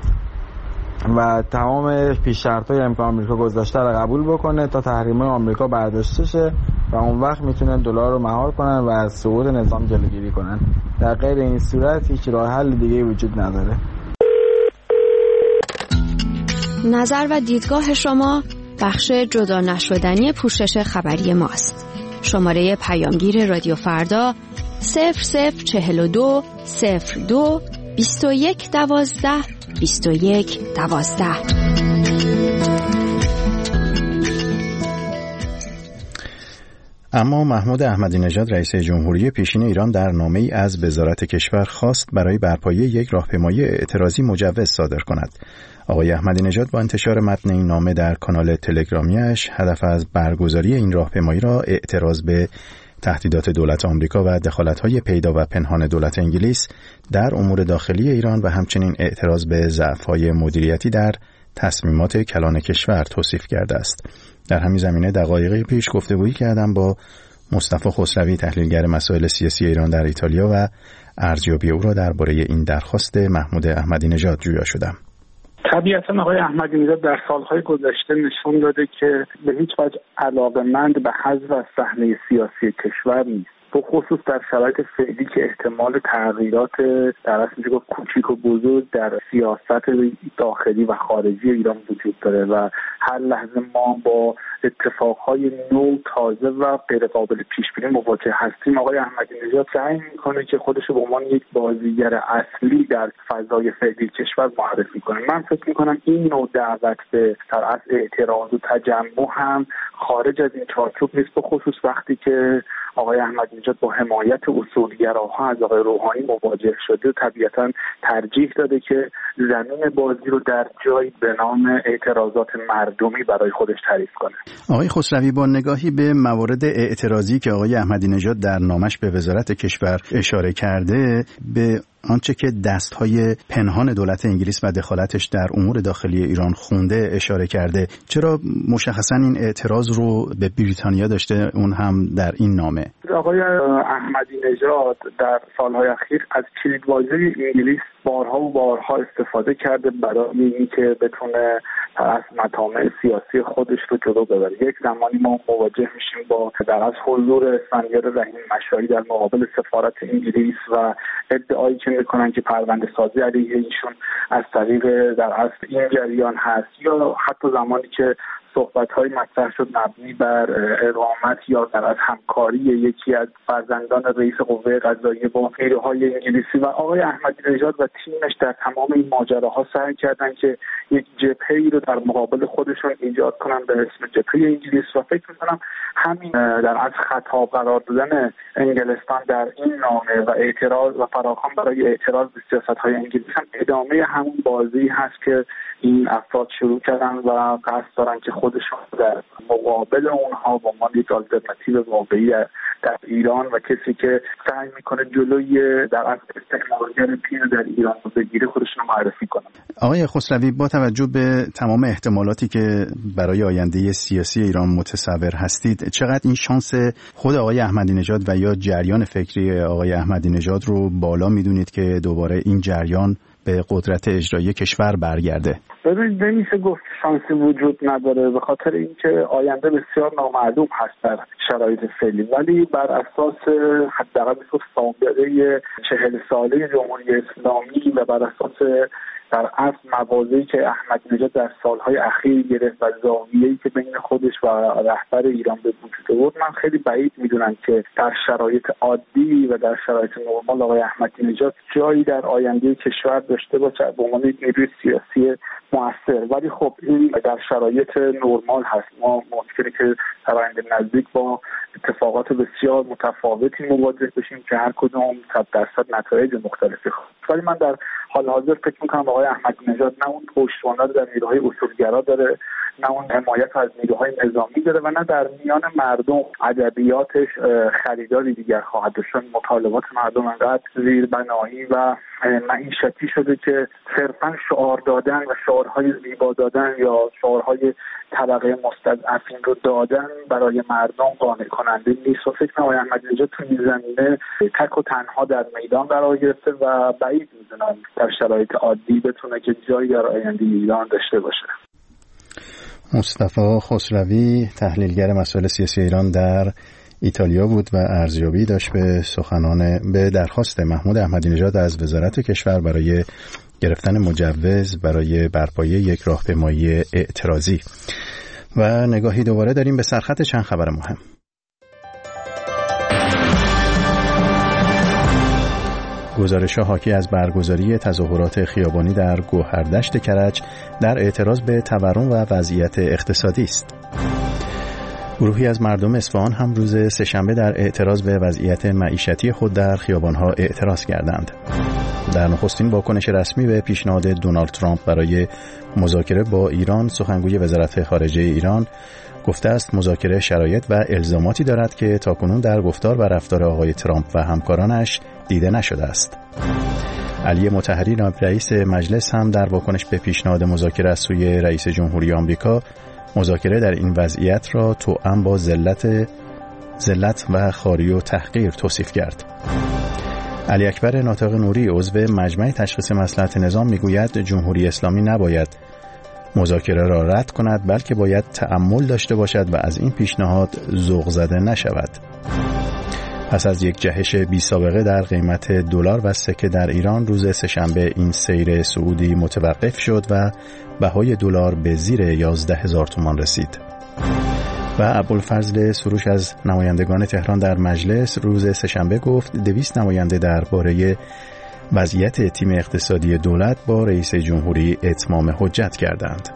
و تمام پیش‌شرط‌هایی هم که آمریکا گذاشته رو قبول بکنه تا تحریم‌های آمریکا برداشته شه و اون وقت میتونن دلار رو مهار کنن و از سقوط نظام جلوگیری کنن. در غیر این صورت هیچ راه حل دیگه وجود نداره. نظر و دیدگاه شما بخش جدا نشدنی پوشش خبری ماست. شماره پیامگیر رادیو فردا صفر صفر چهل و دو صفر دو بیست و یک دوازده بیست و یک دوازده. اما محمود احمدی نژاد رئیس جمهوری پیشین ایران در نامه‌ای از وزارت کشور خواست برای برپایی یک راهپیمایی اعتراضی مجوز صادر کند. آقای احمدی نژاد با انتشار متن این نامه در کانال تلگرامیش هدف از برگزاری این راهپیمایی را اعتراض به تهدیدات دولت آمریکا و دخالت‌های پیدا و پنهان دولت انگلیس در امور داخلی ایران و همچنین اعتراض به ضعف‌های مدیریتی در تصمیمات کلان کشور توصیف کرده است. در همین زمینه دقایقی پیش گفتگویی کردم با مصطفی خسروی، تحلیلگر مسائل سیاسی ایران در ایتالیا و ارزیابی او را درباره این درخواست محمود احمدی نژاد جویا شدم. طبیعتا آقای احمدی نژاد در سالهای گذشته نشون داده که به هیچ وجه علاقه‌مند به حذف از صحنه سیاسی کشور نیست، به خصوص در شرایط فعلی که احتمال تغییرات در اصل میشه گفت کوچیک و بزرگ در سیاست داخلی و خارجی ایران وجود داره و هر لحظه ما با اتفاقهای نو، تازه و غیر قابل پیش بینی مواجه هستیم. آقای احمدی نژاد سعی میکنه که خودش رو به عنوان یک بازیگر اصلی در فضای فعلی کشور معرفی کنه. من فکر میکنم این نوع دعوت به در اصل اعتراض و تجمع هم خارج از این چارچوب نیست، به خصوص وقتی که آقای احمدی نژاد با حمایت اصولگراها از آقای روحانی مواجه شده. طبیعتا ترجیح داده که زمین بازی رو در جایی به نام اعتراضات مردمی برای خودش تعریف کنه. آقای خسروی، با نگاهی به موارد اعتراضی که آقای احمدی نژاد در نامش به وزارت کشور اشاره کرده، به آنچه که دستهای پنهان دولت انگلیس و دخالتش در امور داخلی ایران خونده اشاره کرده، چرا مشخصا این اعتراض رو به بریتانیا داشته، اون هم در این نامه؟ آقای احمدی نژاد در سالهای اخیر از کلیدواژه انگلیس بارها و بارها استفاده کرده برای اینکه بتونه از مطامع سیاسی خودش رو جلو ببره. یک زمانی ما مواجه میشیم با در از حضور اسفندیار رحیم مشایی در مقابل سفارت انگلیس و ادعایی که میکنن که پرونده سازی علیه ایشون از طریق در اصل این جریان هست، یا حتی زمانی که صحبت‌های مطرح شد مبنی بر اقامت یا در از همکاری یکی از فرزندان رئیس قوه قضاییه با نیروهای انگلیسی، و آقای احمدی نژاد و تیمش در تمام این ماجراها سعی کردن که یک جبهه‌ای رو در مقابل خودشون ایجاد کنن به اسم جبهه انگلیس، و فکر می‌کنم همین در از خطاب قرار دادن انگلستان در این نامه و اعتراض و فراخوان برای اعتراض به سیاست‌های انگلیس هم ادامه همون بازی هست که این افراد شروع کردن و قصد دارن که خودشون در مقابل اونها با عنوان یک آلترناتیو واقعی در ایران و کسی که سعی میکنه جلوی در از استعمارگر پیر در ایران رو بگیره خودشون رو معرفی کنن. آقای خسروی، با توجه به تمام احتمالاتی که برای آینده سیاسی ایران متصور هستید، چقدر این شانس خود آقای احمدی نژاد و یا جریان فکری آقای احمدی نژاد رو بالا میدونید که دوباره این جریان به قدرت اجرایی کشور برگرده؟ ببینید، نمیشه گفت شانسی وجود نداره، به خاطر اینکه آینده بسیار نامعلوم هست در شرایط فعلی، ولی بر اساس حداقل میگفت سابقه چهل ساله جمهوری اسلامی و بر اساس در اصل موازی که احمدی نژاد در سالهای اخیر گرفت و زاویه‌ای که بین خودش و رهبر ایران به وجود آورد، من خیلی بعید میدونم که در شرایط عادی و در شرایط نرمال آقای احمدی نژاد جایی در آینده کشور داشته باشه به عنوان یک نیروی سیاسی مؤثر. ولی خب این در شرایط نرمال هست. ما ممکنه که در آینده نزدیک با اتفاقات بسیار متفاوتی مواجه بشیم که هر کدوم صد درصد نتایج مختلفی خواهد. ولی من در حال حاضر فکر می‌کنم آقای احمدی نژاد نه اون پشتوانه در نیروهای اصولگرا داره، نه اون حمایت از نیروهای نظامی داره و نه در میان مردم ادبیاتش خریداری دیگر خواهد داشت. مطالبات مردم انقدر زیربنایی و معیشتی شده که صرفاً شعار دادن و شعارهای زیبا دادن یا شعارهای طبقه مستضعفین رو دادن برای مردم قانع کننده نیست و فکر کنم آقای احمدی نژاد تو این زمینه تک و تنها در میدان قرار گرفته و بعید می‌دونم در شرایط عادی بتونه که جایی در آینده ایران داشته باشه. مصطفی خسروی، تحلیلگر مسائل سیاسی ایران در ایتالیا بود و ارزیابی داشت به سخنان به درخواست محمود احمدی نژاد از وزارت کشور برای گرفتن مجوز برای برپایی یک راهپیمایی اعتراضی. و نگاهی دوباره داریم به سرخط چند خبر مهم. گزارش‌ها حاکی از برگزاری تظاهرات خیابانی در گوهردشت کرج در اعتراض به تورم و وضعیت اقتصادی است. گروهی از مردم اصفهان هم روز سه‌شنبه در اعتراض به وضعیت معیشتی خود در خیابان‌ها اعتراض کردند. در نخستین واکنش رسمی به پیشنهاد دونالد ترامپ برای مذاکره با ایران، سخنگوی وزارت خارجه ایران گفته است مذاکره شرایط و الزاماتی دارد که تاکنون در گفتار و رفتار آقای ترامپ و همکارانش دیده نشده است. علی مطهری نایب رئیس مجلس هم در واکنش به پیشنهاد مذاکره از سوی رئیس جمهوری آمریکا مذاکره در این وضعیت را توأم با ذلت ذلت و خواری و تحقیر توصیف کرد. علی اکبر ناطق نوری عضو مجمع تشخیص مصلحت نظام میگوید جمهوری اسلامی نباید مذاکره را رد کند بلکه باید تأمل داشته باشد و از این پیشنهاد ذوق زده نشود. پس از یک جهش بی سابقه در قیمت دلار و سکه در ایران، روز سه‌شنبه این سیر صعودی متوقف شد و بهای دلار به زیر یازده هزار تومان رسید. و ابوالفضل سروش از نمایندگان تهران در مجلس روز سه‌شنبه گفت دویست نماینده درباره وضعیت تیم اقتصادی دولت با رئیس جمهوری اتمام حجت کردند.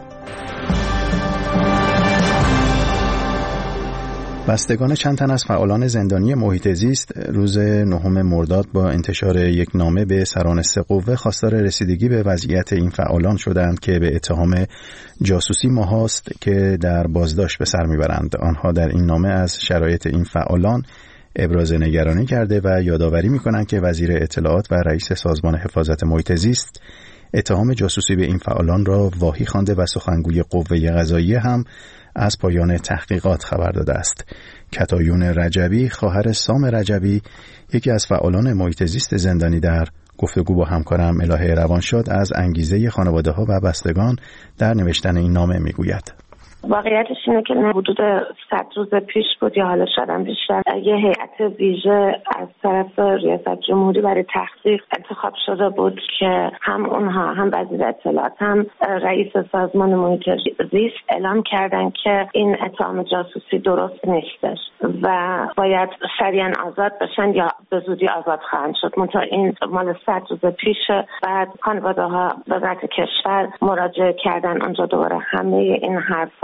بستگان چند تن از فعالان زندانی محیط زیست روز نهم مرداد با انتشار یک نامه به سران سه قوه خواستار رسیدگی به وضعیت این فعالان شدند که به اتهام جاسوسی ماهاست که در بازداشت به سر میبرند. آنها در این نامه از شرایط این فعالان ابراز نگرانی کرده و یادآوری میکنند که وزیر اطلاعات و رئیس سازمان حفاظت محیط زیست اتهام جاسوسی به این فعالان را واهی خوانده و سخنگوی قوه قضاییه هم از پایان تحقیقات خبر داده است. کتایون رجبی، خواهر سام رجبی، یکی از فعالان محیط زیست زندانی، در گفتگو با همکارم الهه روانشاد از انگیزه خانواده‌ها و بستگان در نوشتن این نامه میگوید. واقعیتش اینه که حدود صد روز پیش بود یا حالا شدم بیشتر یه هیئت ویژه از طرف ریاست جمهوری برای تحقیق انتخاب شده بود که هم اونها هم وزیر اطلاعات هم رئیس سازمان محیط زیست اعلام کردن که این اتهام جاسوسی درست نیستش و باید سریعا آزاد بشن یا به زودی آزاد خواهند شد. منتها این مال صد روز پیشه. بعد خانواده ها وزارت کشور مراجعه کردن، اونجا دوباره همه این حرفا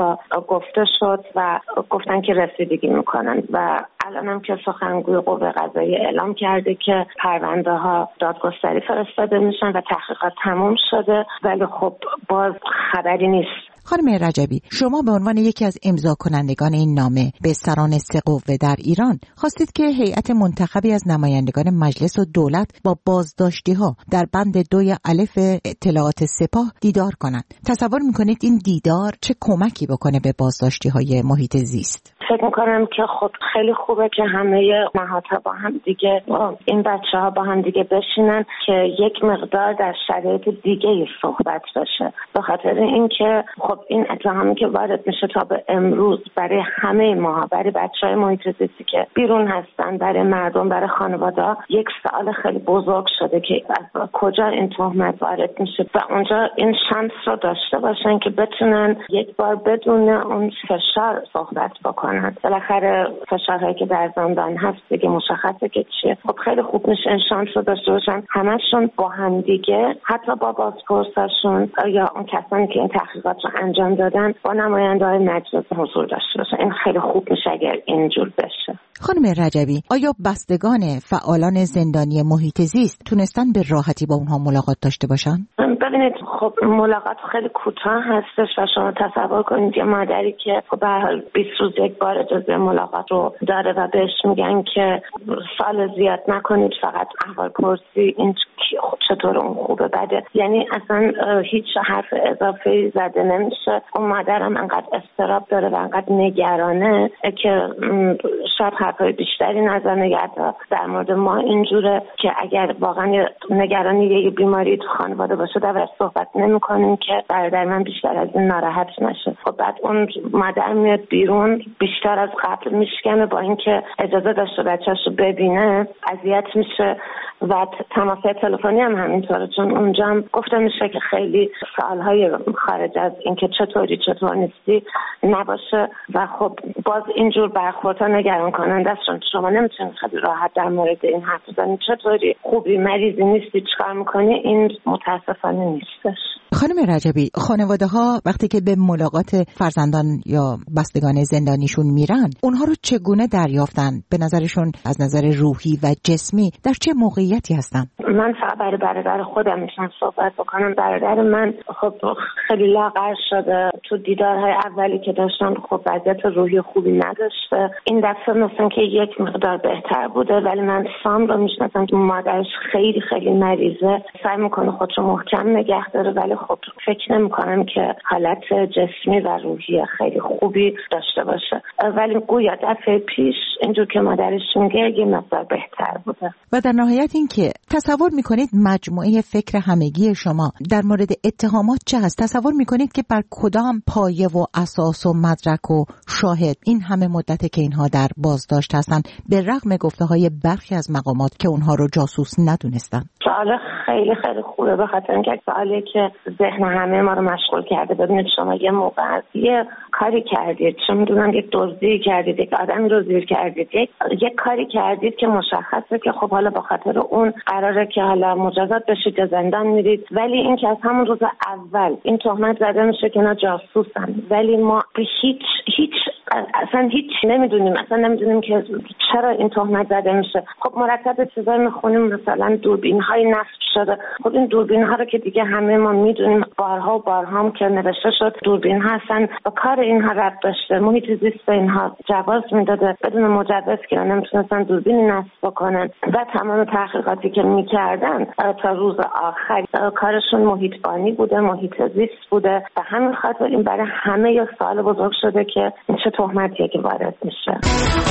ها گفته شد و گفتن که رسیدگی میکنن و الان هم که سخنگوی قوه قضاییه اعلام کرده که پرونده ها دادگستری فرستاده میشن و تحقیقات تموم شده، ولی خب باز خبری نیست. خانم رجبی، شما به عنوان یکی از امضا کنندگان این نامه به سران سه قوه در ایران خواستید که هیئت منتخبی از نمایندگان مجلس و دولت با بازداشتی ها در بند دوی الف اطلاعات سپاه دیدار کنند. تصور میکنید این دیدار چه کمکی بکنه به بازداشتی های محیط زیست؟ فکر میکنم که خب خیلی خوبه که همه نهادها با هم دیگه این بچه ها با هم دیگه بشینن که یک مقدار در شرایط دیگه صحبت بشه، به خاطر اینکه خب این اتهامی که وارد میشه تا به امروز برای همه ما، برای بچهای محیط زیستی که بیرون هستن، برای مردم، برای خانواده یک سوال خیلی بزرگ شده که از کجا این تهمت وارد میشه و اونجا این شانس رو داشته باشن که بتونن یک بار بدون اون فشار صحبت بکنن. بالاخره فشارهایی که در زندان هست دیگه مشخصه که چیه. خب خیلی خوب میشه این شانس رو داشته باشن همشون با هم دیگه، حتی با بازپرساشون یا اون کسانی که این تحقیقات رو انجام دادن، با نماینده‌های مجلس حضور داشته باشن. این خیلی خوب میشه اگر اینجور بشه. خانم رجبی، آیا بستگان فعالان زندانی محیط زیست تونستن به راحتی با اونها ملاقات داشته باشن؟ ببینید خب ملاقات خیلی کوتاه هستش و شما تصور کنید یه مادری که خب به هر حال بیست روز یک بار اجازه ملاقات رو داره و بهش میگن که سوال زیاد نکنید، فقط احوال پرسی، این چطور، اون خوبه بده، یعنی اصلا هیچ حرف اضافه‌ای زده نمیشه. اون مادرم انقدر اضطراب داره و انقدر نگرانه که شاید حرفای بیشتری نزنه. یا در مورد ما اینجوره که اگر واقعا نگرانی یه بیماری تو خانواده باشه در صحبت نمی‌کنیم که برادر من بیشتر از این ناراحت نشه. خب بعد اون مادر میاد بیرون بیشتر از قبل میشکنه، با اینکه اجازه داشته بچه‌شو ببینه اذیت میشه و تماس تلفنی هم همینطوره، چون اونجا هم گفته میشه که خیلی سوالهای خارج از اینکه چطوری چطور نیستی نباشه و خب باز اینجور برخوردها نگران کننده است، چون شما نمیتونید خیلی راحت در مورد این حرف بزنید چطوری خوبی، مریضی نیستی، چیکار میکنی. این متاسفانه نیستش. خانم رجبی، خانواده ها وقتی که به ملاقات فرزندان یا بستگان زندانیشون میرن، اونها رو چگونه دریافتن؟ به نظرشون از نظر روحی و جسمی در چه موقعیتی هستن؟ من فقط برای برادر خودم میشم صحبت بکنم. برادر من خب خیلی لاغر شده، تو دیدارهای اولی که داشتم خب وضعیت روحی خوبی نداشته. این دفعه مثلا که یک مقدار بهتر بوده، ولی من سام رو میشناسم که مادرش خیلی خیلی مریضه، سعی میکنه خودشو محکم نگه داره، ولی خب فکر نمیکنم که حالت جسمی و روحی خیلی خوبی داشته باشه. ولی گویا دفعه پیش اینجور که مادرش میگه یه مقدار بهتر بوده. و در نهایت این که تصور میکنید مجموعه فکر همگی شما در مورد اتهامات چه هست؟ تصور میکنید که بر کدام پایه و اساس و مدرک و شاهد این همه مدته که اینها در بازداشت هستن، به رغم گفته های برخی از مقامات که اونها رو جاسوس ندونستن؟ سوال خیلی خیلی خوبه، به خاطر اینکه سوالی که ذهن همه ما رو مشغول کرده. ببینید شما یه موقع یه کاری کردید، چه میدونم یک دزدی کردید، یک آدمی رو زیر کردید، یک یک کاری کردید که مشخصه که خب حالا به خاطر اون قراره که حالا مجازات بشید یا زندان میرید، ولی این که از همون روز اول این تهمت زده میشه که اینا جاسوسن، ولی ما به هیچ هیچ اصلا هیچ نمیدونیم، اصلا نمیدونیم که چرا این تهمت زده میشه. خب مرتب چیزایی میخونیم مثلا دوربین های نصب شده. خب این دوربین ها رو که دیگه همه ما میدونیم، بارها و بارها هم که نوشته شد دوربین ها هستن با کار اینها ربط داشته، محیط زیست اینها جواز میداده، بدون مجوز که نمیتونستن دوربینی نصب بکنن و تمام تحقیقاتی که میکردن تا روز آخر کارشون محیط بانی بوده، محیط زیست بوده. و همین خاطر این برای همه یه سوال بزرگ شده که چه تهمتیه که وارد میشه.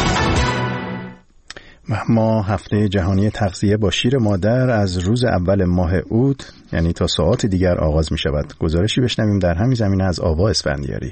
ما هفته جهانی تغذیه با شیر مادر از روز اول ماه اوت یعنی تا ساعات دیگر آغاز می شود. گزارشی بشنویم در همین زمینه از آوا اسفندیاری.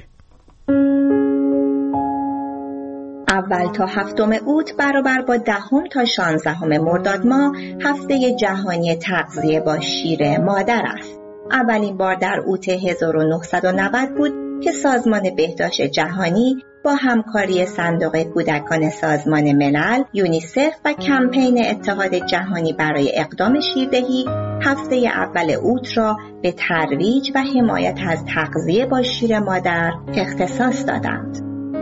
اول تا هفتم اوت برابر با دهم تا شانزدهم مرداد ماه هفته جهانی تغذیه با شیر مادر است. اولین بار در اوت هزار و نهصد و نود بود که سازمان بهداشت جهانی با همکاری صندوق کودکان سازمان ملل، یونیسف و کمپین اتحاد جهانی برای اقدام شیردهی هفته اول اوت را به ترویج و حمایت از تغذیه با شیر مادر اختصاص دادند.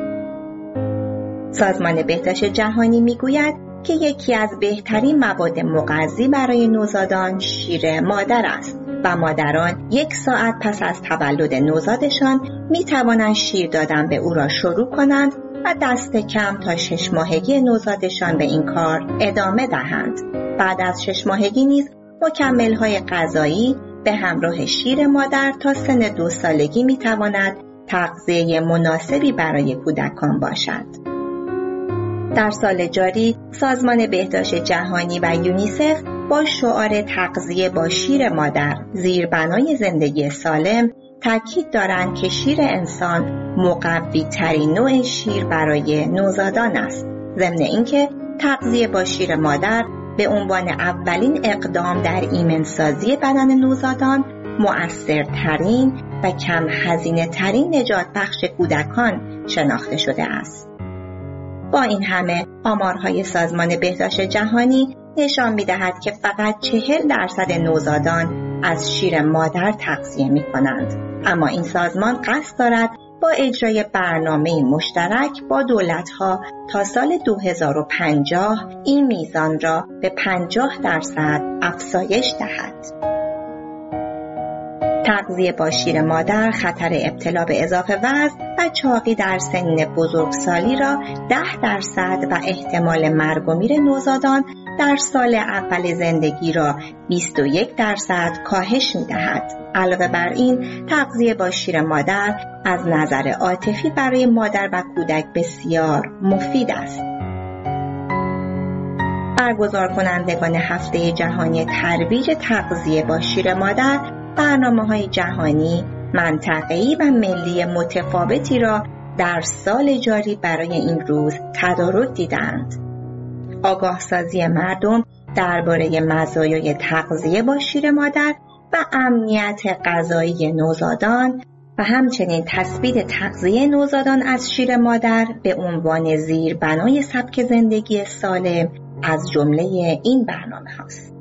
سازمان بهداشت جهانی میگوید که یکی از بهترین مواد مغذی برای نوزادان شیر مادر است و مادران یک ساعت پس از تولد نوزادشان می توانند شیر دادن به او را شروع کنند و دست کم تا شش ماهگی نوزادشان به این کار ادامه دهند. بعد از شش ماهگی نیز مکمل‌های غذایی به همراه شیر مادر تا سن دو سالگی می تواند تغذیه مناسبی برای کودکان باشد. در سال جاری سازمان بهداشت جهانی و یونیسف با شعار تغذیه با شیر مادر زیربنای زندگی سالم تاکید دارند که شیر انسان مقوی ترین نوع شیر برای نوزادان است. ضمن اینکه تغذیه با شیر مادر به عنوان اولین اقدام در ایمنسازی بدن نوزادان مؤثرترین و کم هزینه ترین نجات بخش کودکان شناخته شده است. با این همه آمارهای سازمان بهداشت جهانی نشان می‌دهد که فقط چهل درصد نوزادان از شیر مادر تغذیه می‌کنند. اما این سازمان قصد دارد با اجرای برنامه مشترک با دولت‌ها تا سال دو هزار و پنجاه این میزان را به پنجاه درصد افزایش دهد. تغذیه با شیر مادر خطر ابتلا به اضافه وزن و چاقی در سنین بزرگسالی را ده درصد و احتمال مرگ و میر نوزادان در سال اول زندگی را بیست و یک درصد کاهش می‌دهد. علاوه بر این، تغذیه با شیر مادر از نظر عاطفی برای مادر و کودک بسیار مفید است. برگزار کنندگان هفته جهانی ترویج تغذیه با شیر مادر برنامه‌های جهانی، منطقه‌ای و ملی متفاوتی را در سال جاری برای این روز تدارک دیدند. آگاه سازی مردم درباره مزایای تغذیه با شیر مادر و امنیت غذایی نوزادان و همچنین تثبیت تغذیه نوزادان از شیر مادر به عنوان زیربنای سبک زندگی سالم از جمله این برنامه هاست.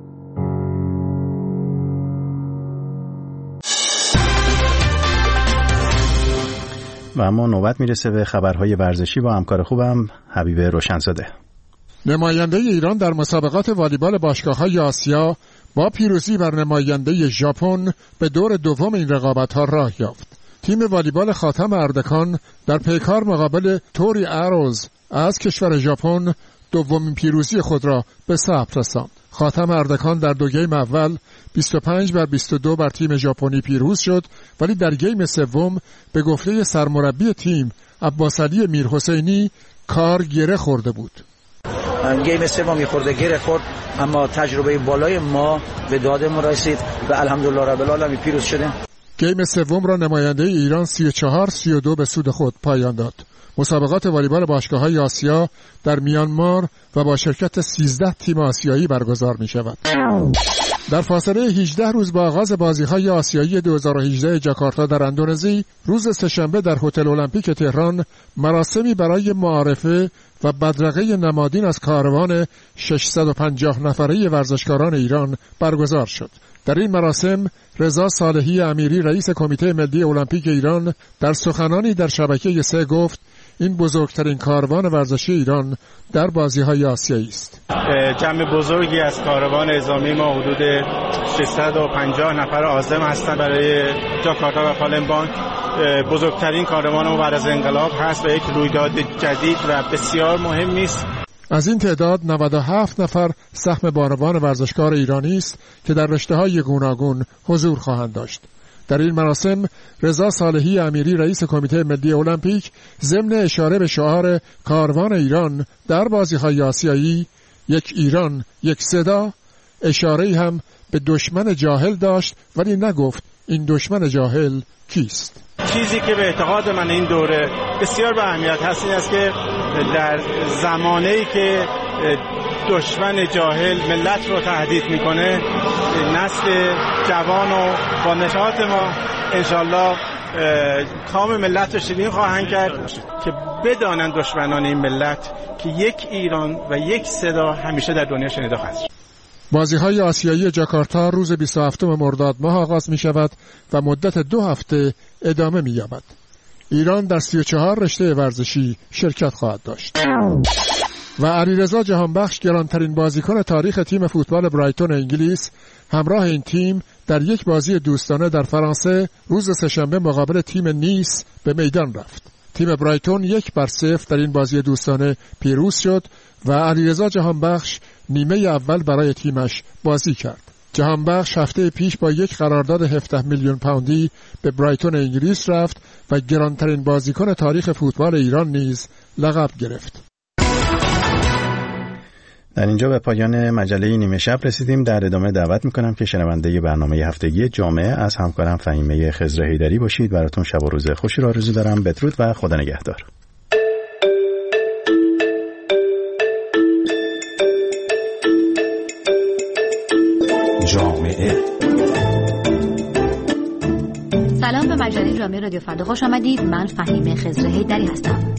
و اما نوبت میرسه به خبرهای ورزشی با همکار خوبم حبیب روشنزاده. نماینده ایران در مسابقات والیبال باشگاه‌های آسیا با پیروزی بر نماینده ژاپن به دور دوم این رقابت‌ها راه یافت. تیم والیبال خاتم اردکان در پیکار مقابل توری اروز از کشور ژاپن دومین پیروزی خود را به ثبت رساند. خاتم اردکان در دو گیم اول بیست و پنج بر بیست و دو بر تیم ژاپنی پیروز شد، ولی در گیم سوم به گفته سرمربی تیم عباسعلی میرحسینی کار گره خورده بود. گیم سوم یه خورده گره خورد، اما تجربه بالای ما به دادمون رسید و الحمدلله رب العالمین پیروز شدیم. گیم سوم را نماینده ایران سی و چهار سی و دو به سود خود پایان داد. مسابقات والیبال باشگاه‌های آسیا در میانمار و با شرکت سیزده تیم آسیایی برگزار می‌شود. در فاصله هجده روز با آغاز بازی‌های آسیایی دو هزار و هجده جاکارتا در اندونزی، روز سه‌شنبه در هتل المپیک تهران مراسمی برای معارفه و بدرقه نمادین از کاروان ششصد و پنجاه نفره ورزشکاران ایران برگزار شد. در این مراسم رضا صالحی امیری رئیس کمیته ملی المپیک ایران در سخنانی در شبکه سه گفت این بزرگترین کاروان ورزشی ایران در بازی‌های آسیایی است. جمع بزرگی از کاروان نظامی ما حدود ششصد و پنجاه نفر عازم هستند برای جاکارتا و پالمبان. بزرگترین کاروان ما بعد از انقلاب هست و یک رویداد جدید و بسیار مهمی است. از این تعداد نود و هفت نفر سهم بانوان ورزشکار ایرانی است که در رشته‌های گوناگون حضور خواهند داشت. در این مراسم رضا صالحی امیری رئیس کمیته ملی المپیک ضمن اشاره به شعار کاروان ایران در بازی‌های آسیایی یک ایران یک صدا اشاره‌ای هم به دشمن جاهل داشت، ولی نگفت این دشمن جاهل کیست. چیزی که به اعتقاد من این دوره بسیار به اهمیت هست این است که در زمانه‌ای که دشمن جاهل ملت رو تهدید میکنه، نسل جوان و با نشاط ما انشالله کام ملت رو شیرین خواهند کرد که بدانن دشمنان این ملت که یک ایران و یک صدا همیشه در دنیا شنیده خواهد شد. بازی‌های آسیایی جاکارتا روز بیست و هفتم مرداد ماه آغاز می شود و مدت دو هفته ادامه می یابد. ایران در سی و چهار رشته ورزشی شرکت خواهد داشت. و علیرضا جهانبخش گرانترین بازیکن تاریخ تیم فوتبال برایتون انگلیس همراه این تیم در یک بازی دوستانه در فرانسه روز سه‌شنبه مقابل تیم نیس به میدان رفت. تیم برایتون یک بر صفر در این بازی دوستانه پیروز شد و علیرضا جهانبخش نیمه اول برای تیمش بازی کرد. جهانبخش هفته پیش با یک قرارداد هفده میلیون پوندی به برایتون انگلیس رفت و گرانترین بازیکن تاریخ فوتبال ایران نیز لقب گرفت. در اینجا به پایان مجله نیمه شب رسیدیم. در ادامه دعوت میکنم که شنونده برنامه هفتگی جامعه از همکارم فهیمه خضر حیدری باشید. براتون شب و روز خوشی را آرزو دارم. بدرود و خدا نگهدار. جامعه. سلام به مجله جامعه رادیو فردا خوش آمدید. من فهیمه خضر حیدری هستم.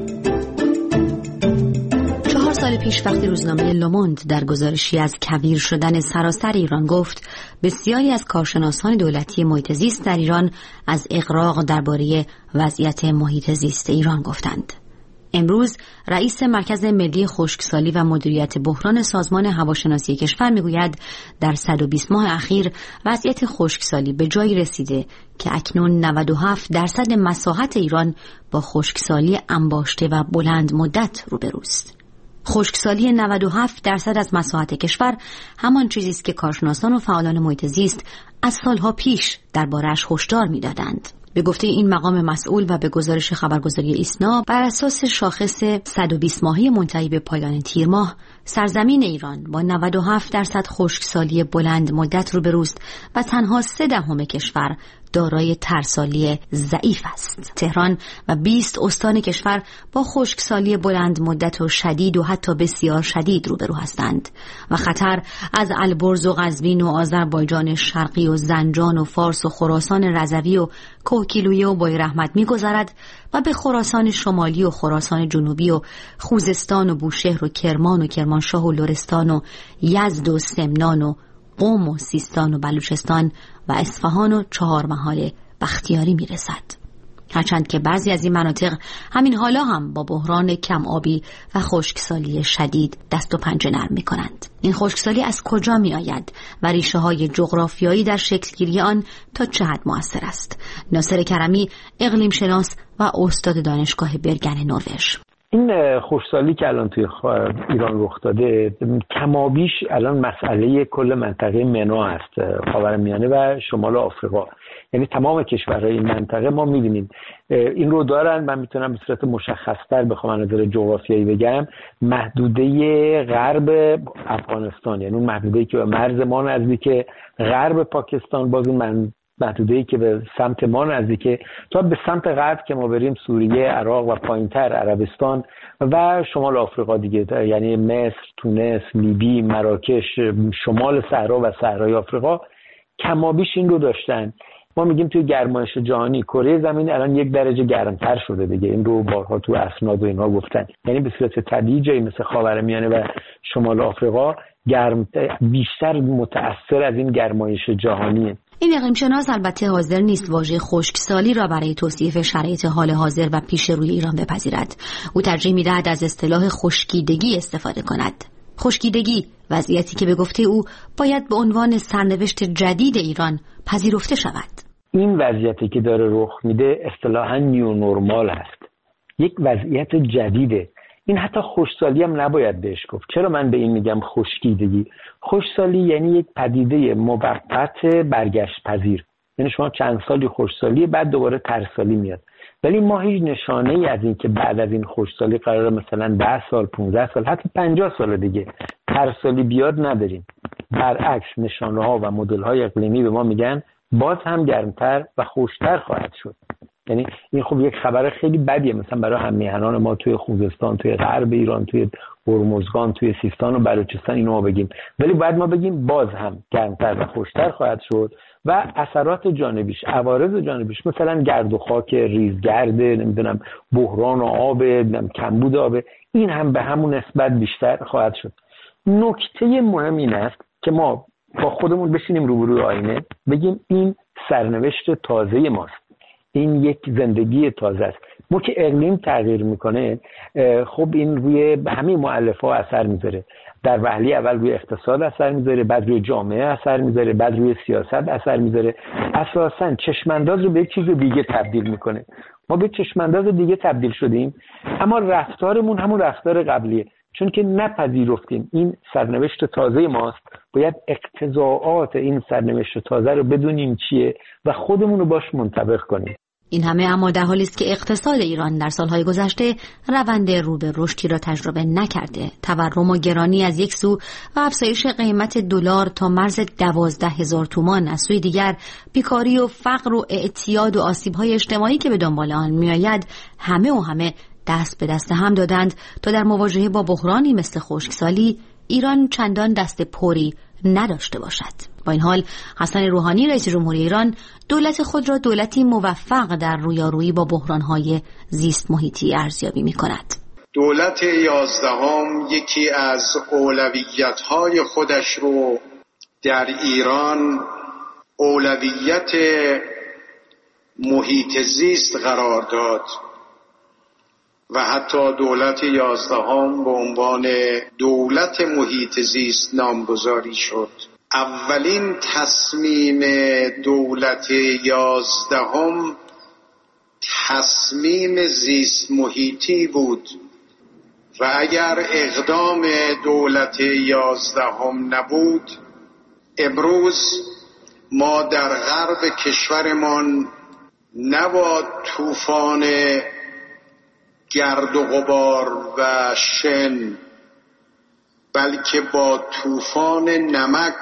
چهار سال پیش وقتی روزنامه لوموند در گزارشی از کویر شدن سراسر ایران گفت، بسیاری از کارشناسان دولتی محیط زیست در ایران از اغراق درباره وضعیت محیط زیست ایران گفتند. امروز رئیس مرکز ملی خشکسالی و مدیریت بحران سازمان هواشناسی کشور میگوید در صد و بیست ماه اخیر وضعیت خشکسالی به جایی رسیده که اکنون نود و هفت درصد مساحت ایران با خشکسالی انباشته و بلند مدت روبروست. خشکسالی نود و هفت درصد از مساحت کشور همان چیزی است که کارشناسان و فعالان محیط زیست از سالها پیش درباره‌اش هشدار می‌دادند. به گفته این مقام مسئول و به گزارش خبرگزاری ایسنا، بر اساس شاخص صد و بیست ماهی منتهی به پایان تیر ماه، سرزمین ایران با نود و هفت درصد خشکسالی بلند مدت روبروست و تنها سه دهم کشور دارای ترسالی ضعیف است. تهران و بیست استان کشور با خشکسالی بلند مدت و شدید و حتی بسیار شدید روبرو هستند و خطر از البرز و قزوین و آذربایجان شرقی و زنجان و فارس و خراسان رضوی و کوهگیلویه و بویراحمد می‌گذرد و به خراسان شمالی و خراسان جنوبی و خوزستان و بوشهر و کرمان و کرمانشاه و لرستان و یزد و سمنان و قم و سیستان و بلوچستان و اصفهان و چهارمحال بختیاری میرسد. هرچند که بعضی از این مناطق همین حالا هم با بحران کم آبی و خشکسالی شدید دست و پنجه نرم می کنند. این خشکسالی از کجا می آید و ریشه های جغرافیایی در شکلگیری آن تا چه حد مؤثر است؟ ناصر کرمی، اقلیم شناس و استاد دانشگاه برگن نروژ. این خشکسالی که الان توی ایران رخ داده کمابیش الان مسئله کل منطقه منا است، خاورمیانه و شمال آفریقا. یعنی تمام کشورهای این منطقه ما می‌بینیم این رو دارن. من میتونم به صورت مشخص‌تر بخوام از نظر جغرافیایی بگم، محدوده غرب افغانستان، یعنی اون محدوده‌ای که به مرز ما نزدیکه، غرب پاکستان، باز اون محدوده‌ای که به سمت ما نزدیکه، تا به سمت غرب که ما بریم سوریه، عراق و پایینتر عربستان و شمال آفریقا دیگه، یعنی مصر، تونس، لیبی، مراکش، شمال صحرا و صحرای آفریقا کمابیش این رو داشتن. ما میگیم توی گرمایش جهانی کره زمین الان یک درجه گرمتر شده دیگه، این رو بارها تو اسناد و اینها گفتن. یعنی به صورت طبیعی جایی مثل خاورمیانه و شمال آفریقا گرم بیشتر متأثر از این گرمایش جهانیه. این اقلیم شناس البته حاضر نیست واژه خشکسالی را برای توصیف شرایط حال حاضر و پیش روی ایران بپذیرد. او ترجیح می‌دهد از اصطلاح خشکیدگی استفاده کند. خشکیدگی وضعیتی که به گفته او باید به عنوان سرنوشت جدید ایران پذیرفته شود. این وضعیتی که داره رخ میده اصطلاحاً نیو نورمال هست، یک وضعیت جدیده. این حتی خشکسالی هم نباید بهش گفت. چرا من به این میگم خشکیدگی؟ خشکسالی یعنی یک پدیده موقت برگشت پذیر، یعنی شما چند سالی خشکسالی بعد دوباره ترسالی میاد، ولی ما هیچ نشانه ای از این که بعد از این خشکسالی قراره مثلا ده سال، پانزده سال، حتی پنجاه سال دیگه ترسالی بیاد نداریم. برعکس نشانه ها و مدل های اقلیمی به ما میگن باز هم گرمتر و خشکتر خواهد شد. یعنی این خب یک خبر خیلی بدیه مثلا برای هم میهنان ما توی خوزستان، توی غرب ایران، توی هرمزگان، توی سیستان و بلوچستان اینو ما بگیم، ولی بعد ما بگیم باز هم گرمتر و خشکتر خواهد شد و اثرات جانبیش، عوارض جانبیش، مثلا گرد و خاک، ریزگرد، نمیدونم بحران و آب، نمیدونم کمبود آب، این هم به همون نسبت بیشتر خواهد شد. نکته مهم این است که ما با خودمون بشینیم روبروی آینه بگیم این سرنوشت تازه ماست، این یک زندگی تازه است. ما که اقلیم تغییر میکنه، خب این روی همه مؤلفه‌ها اثر میذاره. در وهله اول روی اقتصاد اثر میذاره، بعد روی جامعه اثر میذاره، بعد روی سیاست اثر میذاره. اساساً چشمانداز رو به یک چیز دیگه تبدیل میکنه. ما به چشمانداز دیگه تبدیل شدیم، اما رفتارمون همون رفتار قبلیه، چون که نپذیرفتیم این سرنوشت تازه ماست. باید اقتضاعات این سرنوشت تازه رو بدونیم چیه و خودمون رو باش منطبق کنیم. این همه اما در حالی است که اقتصاد ایران در سالهای گذشته روند رو به رشدی را تجربه نکرده. تورم و گرانی از یک سو و افزایش قیمت دلار تا مرز دوازده هزار تومان از سوی دیگر، بیکاری و فقر و اعتیاد و آسیب‌های اجتماعی که به دنبال آن میآید، همه و همه دست به دست هم دادند تا در مواجهه با بحرانی مثل خشکسالی ایران چندان دست پری نداشته باشد. با این حال حسن روحانی رئیس جمهوری ایران دولت خود را دولتی موفق در رویارویی با بحران‌های زیست محیطی ارزیابی می‌کند. دولت یازدهم یکی از اولویت‌های خودش رو در ایران اولویت محیط زیست قرار داد و حتی دولت یازدهم به عنوان دولت محیط زیست نامگذاری شد. اولین تصمیم دولت یازدهم تصمیم زیست محیطی بود و اگر اقدام دولت یازدهم نبود، امروز ما در غرب کشورمان نه با طوفان گرد و غبار و شن بلکه با طوفان نمک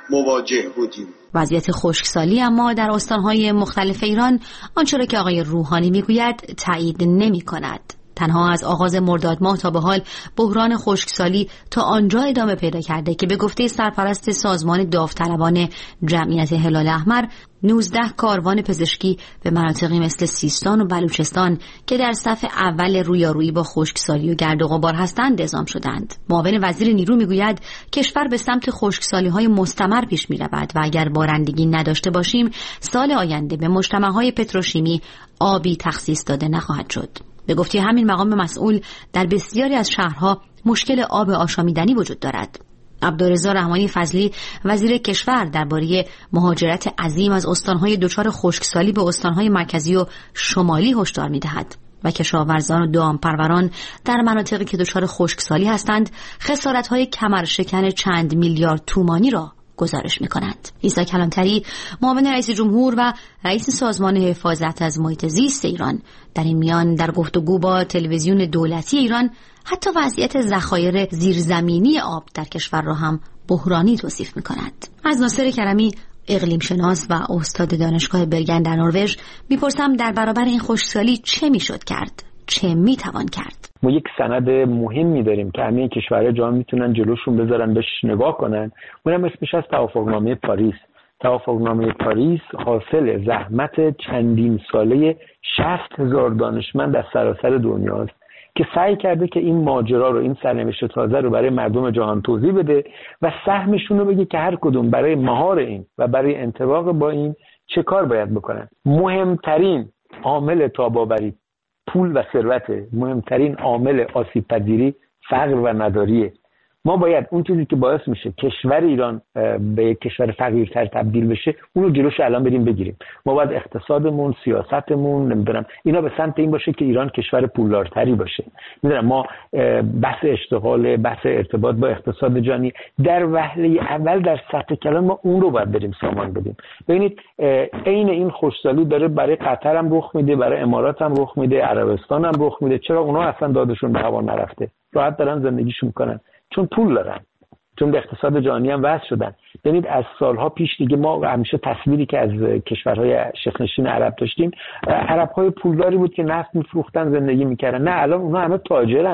مواجه بودیم. وضعیت خشکسالی اما در استانهای مختلف ایران آنچه را که آقای روحانی میگوید تایید نمی کند. تنها از آغاز مرداد ماه تا به حال بحران خشکسالی تا آنجا ادامه پیدا کرده که به گفته سرپرست سازمان داوطلبان جمعیت هلال احمر، نوزده کاروان پزشکی به مناطقی مثل سیستان و بلوچستان که در صف اول رویارویی با خشکسالی و گرد و غبار هستند اعزام شدند. معاون وزیر نیرو میگوید کشور به سمت خشکسالی‌های مستمر پیش می‌رود و اگر بارندگی نداشته باشیم سال آینده به مجتمع‌های پتروشیمی آبی تخصیص داده نخواهد شد. به گفته همین مقام مسئول در بسیاری از شهرها مشکل آب آشامیدنی وجود دارد. عبدالرضا رحمانی فضلی وزیر کشور درباره مهاجرت عظیم از استانهای دچار خشکسالی به استانهای مرکزی و شمالی هشدار می‌دهد و کشاورزان و دامپروران در مناطقی که دچار خشکسالی هستند خسارت‌های کمرشکن چند میلیارد تومانی را گزارش می‌کنند. عیسی کلانتری معاون رئیس جمهور و رئیس سازمان حفاظت از محیط زیست ایران در این میان در گفتگو با تلویزیون دولتی ایران حتی وضعیت ذخایر زیرزمینی آب در کشور را هم بحرانی توصیف می‌کند. از ناصر کرمی اقلیم شناس و استاد دانشگاه برگن در نروژ میپرسم در برابر این خشکسالی چه میشد کرد؟ چه میتوان کرد؟ ما یک سند مهمی داریم که همه کشورها جهان میتونن جلوشون بذارن بهش نگاه کنن. اونم اسمش از توافقنامه پاریس. توافقنامه پاریس حاصل زحمت چندین ساله شصت هزار دانشمند از سراسر دنیاست که سعی کرده که این ماجرا رو، این سرنوشت تازه رو برای مردم جهان توضیح بده و سهمشون رو بگه که هر کدوم برای مهار این و برای انطباق با این چه کار باید بکنن. مهمترین عامل تاباوری پول و ثروت، مهمترین عامل آسیب پذیری فقر و نداریه. ما باید اون چیزی که باعث میشه کشور ایران به یک کشور فقیرتر تبدیل بشه اونو جلوش الان بریم بگیریم. ما باید اقتصادمون، سیاستمون، نمیدونم اینا به سمت این باشه که ایران کشور پولدارتری باشه. میدونم ما بحث اشتغال، بحث ارتباط با اقتصاد جهانی در وهله اول در سطح کلان ما اون رو باید بریم سامان بدیم. ببینید عین این خشکسالی داره برای قطر هم رخ میده، برای امارات هم رخ میده، عربستان هم رخ میده. چرا اونا اصلا دادشون به هوا نرفته؟ راحت دارن زندگیشون میکنن. چون پول دارن، چون به اقتصاد جهانی هم وصل شدن. ببینید از سالها پیش دیگه ما همیشه تصویری که از کشورهای شکل‌نشین عرب داشتیم، عرب‌های پولداری بود که نفت می‌فروختن، زندگی می‌کردن. نه الان اونها همه تاجرن.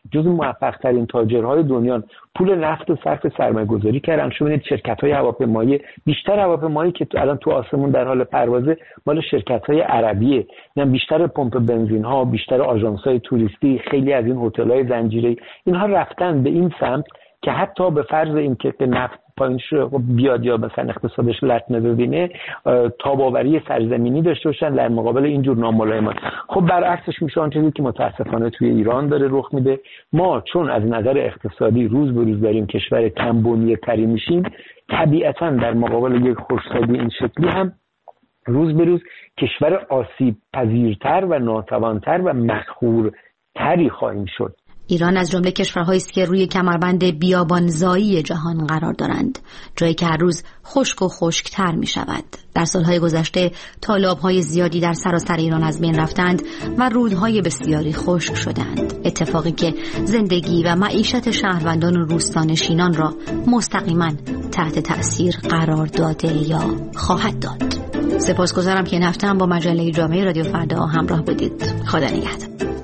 جز موفق ترین تاجرهای دنیا پول نفت و صرف سرمایه گذاری کردن. شما ببینید شرکت های هواپیمایی، بیشتر هواپیمایی که الان تو آسمون در حال پروازه مال شرکت های عربیه، یعنی بیشتر پمپ بنزین ها، بیشتر آژانس های توریستی، خیلی از این هتل های زنجیره‌ای اینها رفتن به این سمت که حتی به فرض اینکه نفت پایینش بیاد یا مثلا اقتصادش لطمه ببینه تاب‌آوری سرزمینی داشته باشن در مقابل اینجور ناملایمات. خب برعکسش میشه آن چیزی که متاسفانه توی ایران داره رخ میده. ما چون از نظر اقتصادی روز به روز داریم کشور کم بنیه تری میشیم، طبیعتا در مقابل یک خشکسالی این شکلی هم روز به روز کشور آسیب پذیرتر و ناتوانتر و مخورتری خواهیم شد. ایران از جمله کشورهایی است که روی کمربند بیابانزایی جهان قرار دارند، جایی که هر روز خشک و خشکتر می شود. در سالهای گذشته تالاب‌های زیادی در سراسر ایران از بین رفتند و رودهای بسیاری خشک شدند، اتفاقی که زندگی و معیشت شهروندان و روستانشینان را مستقیما تحت تأثیر قرار داده یا خواهد داد. سپاسگزارم که این هفته هم با مجله جامعه رادیو فردا همراه بودید. خدا نگهدار.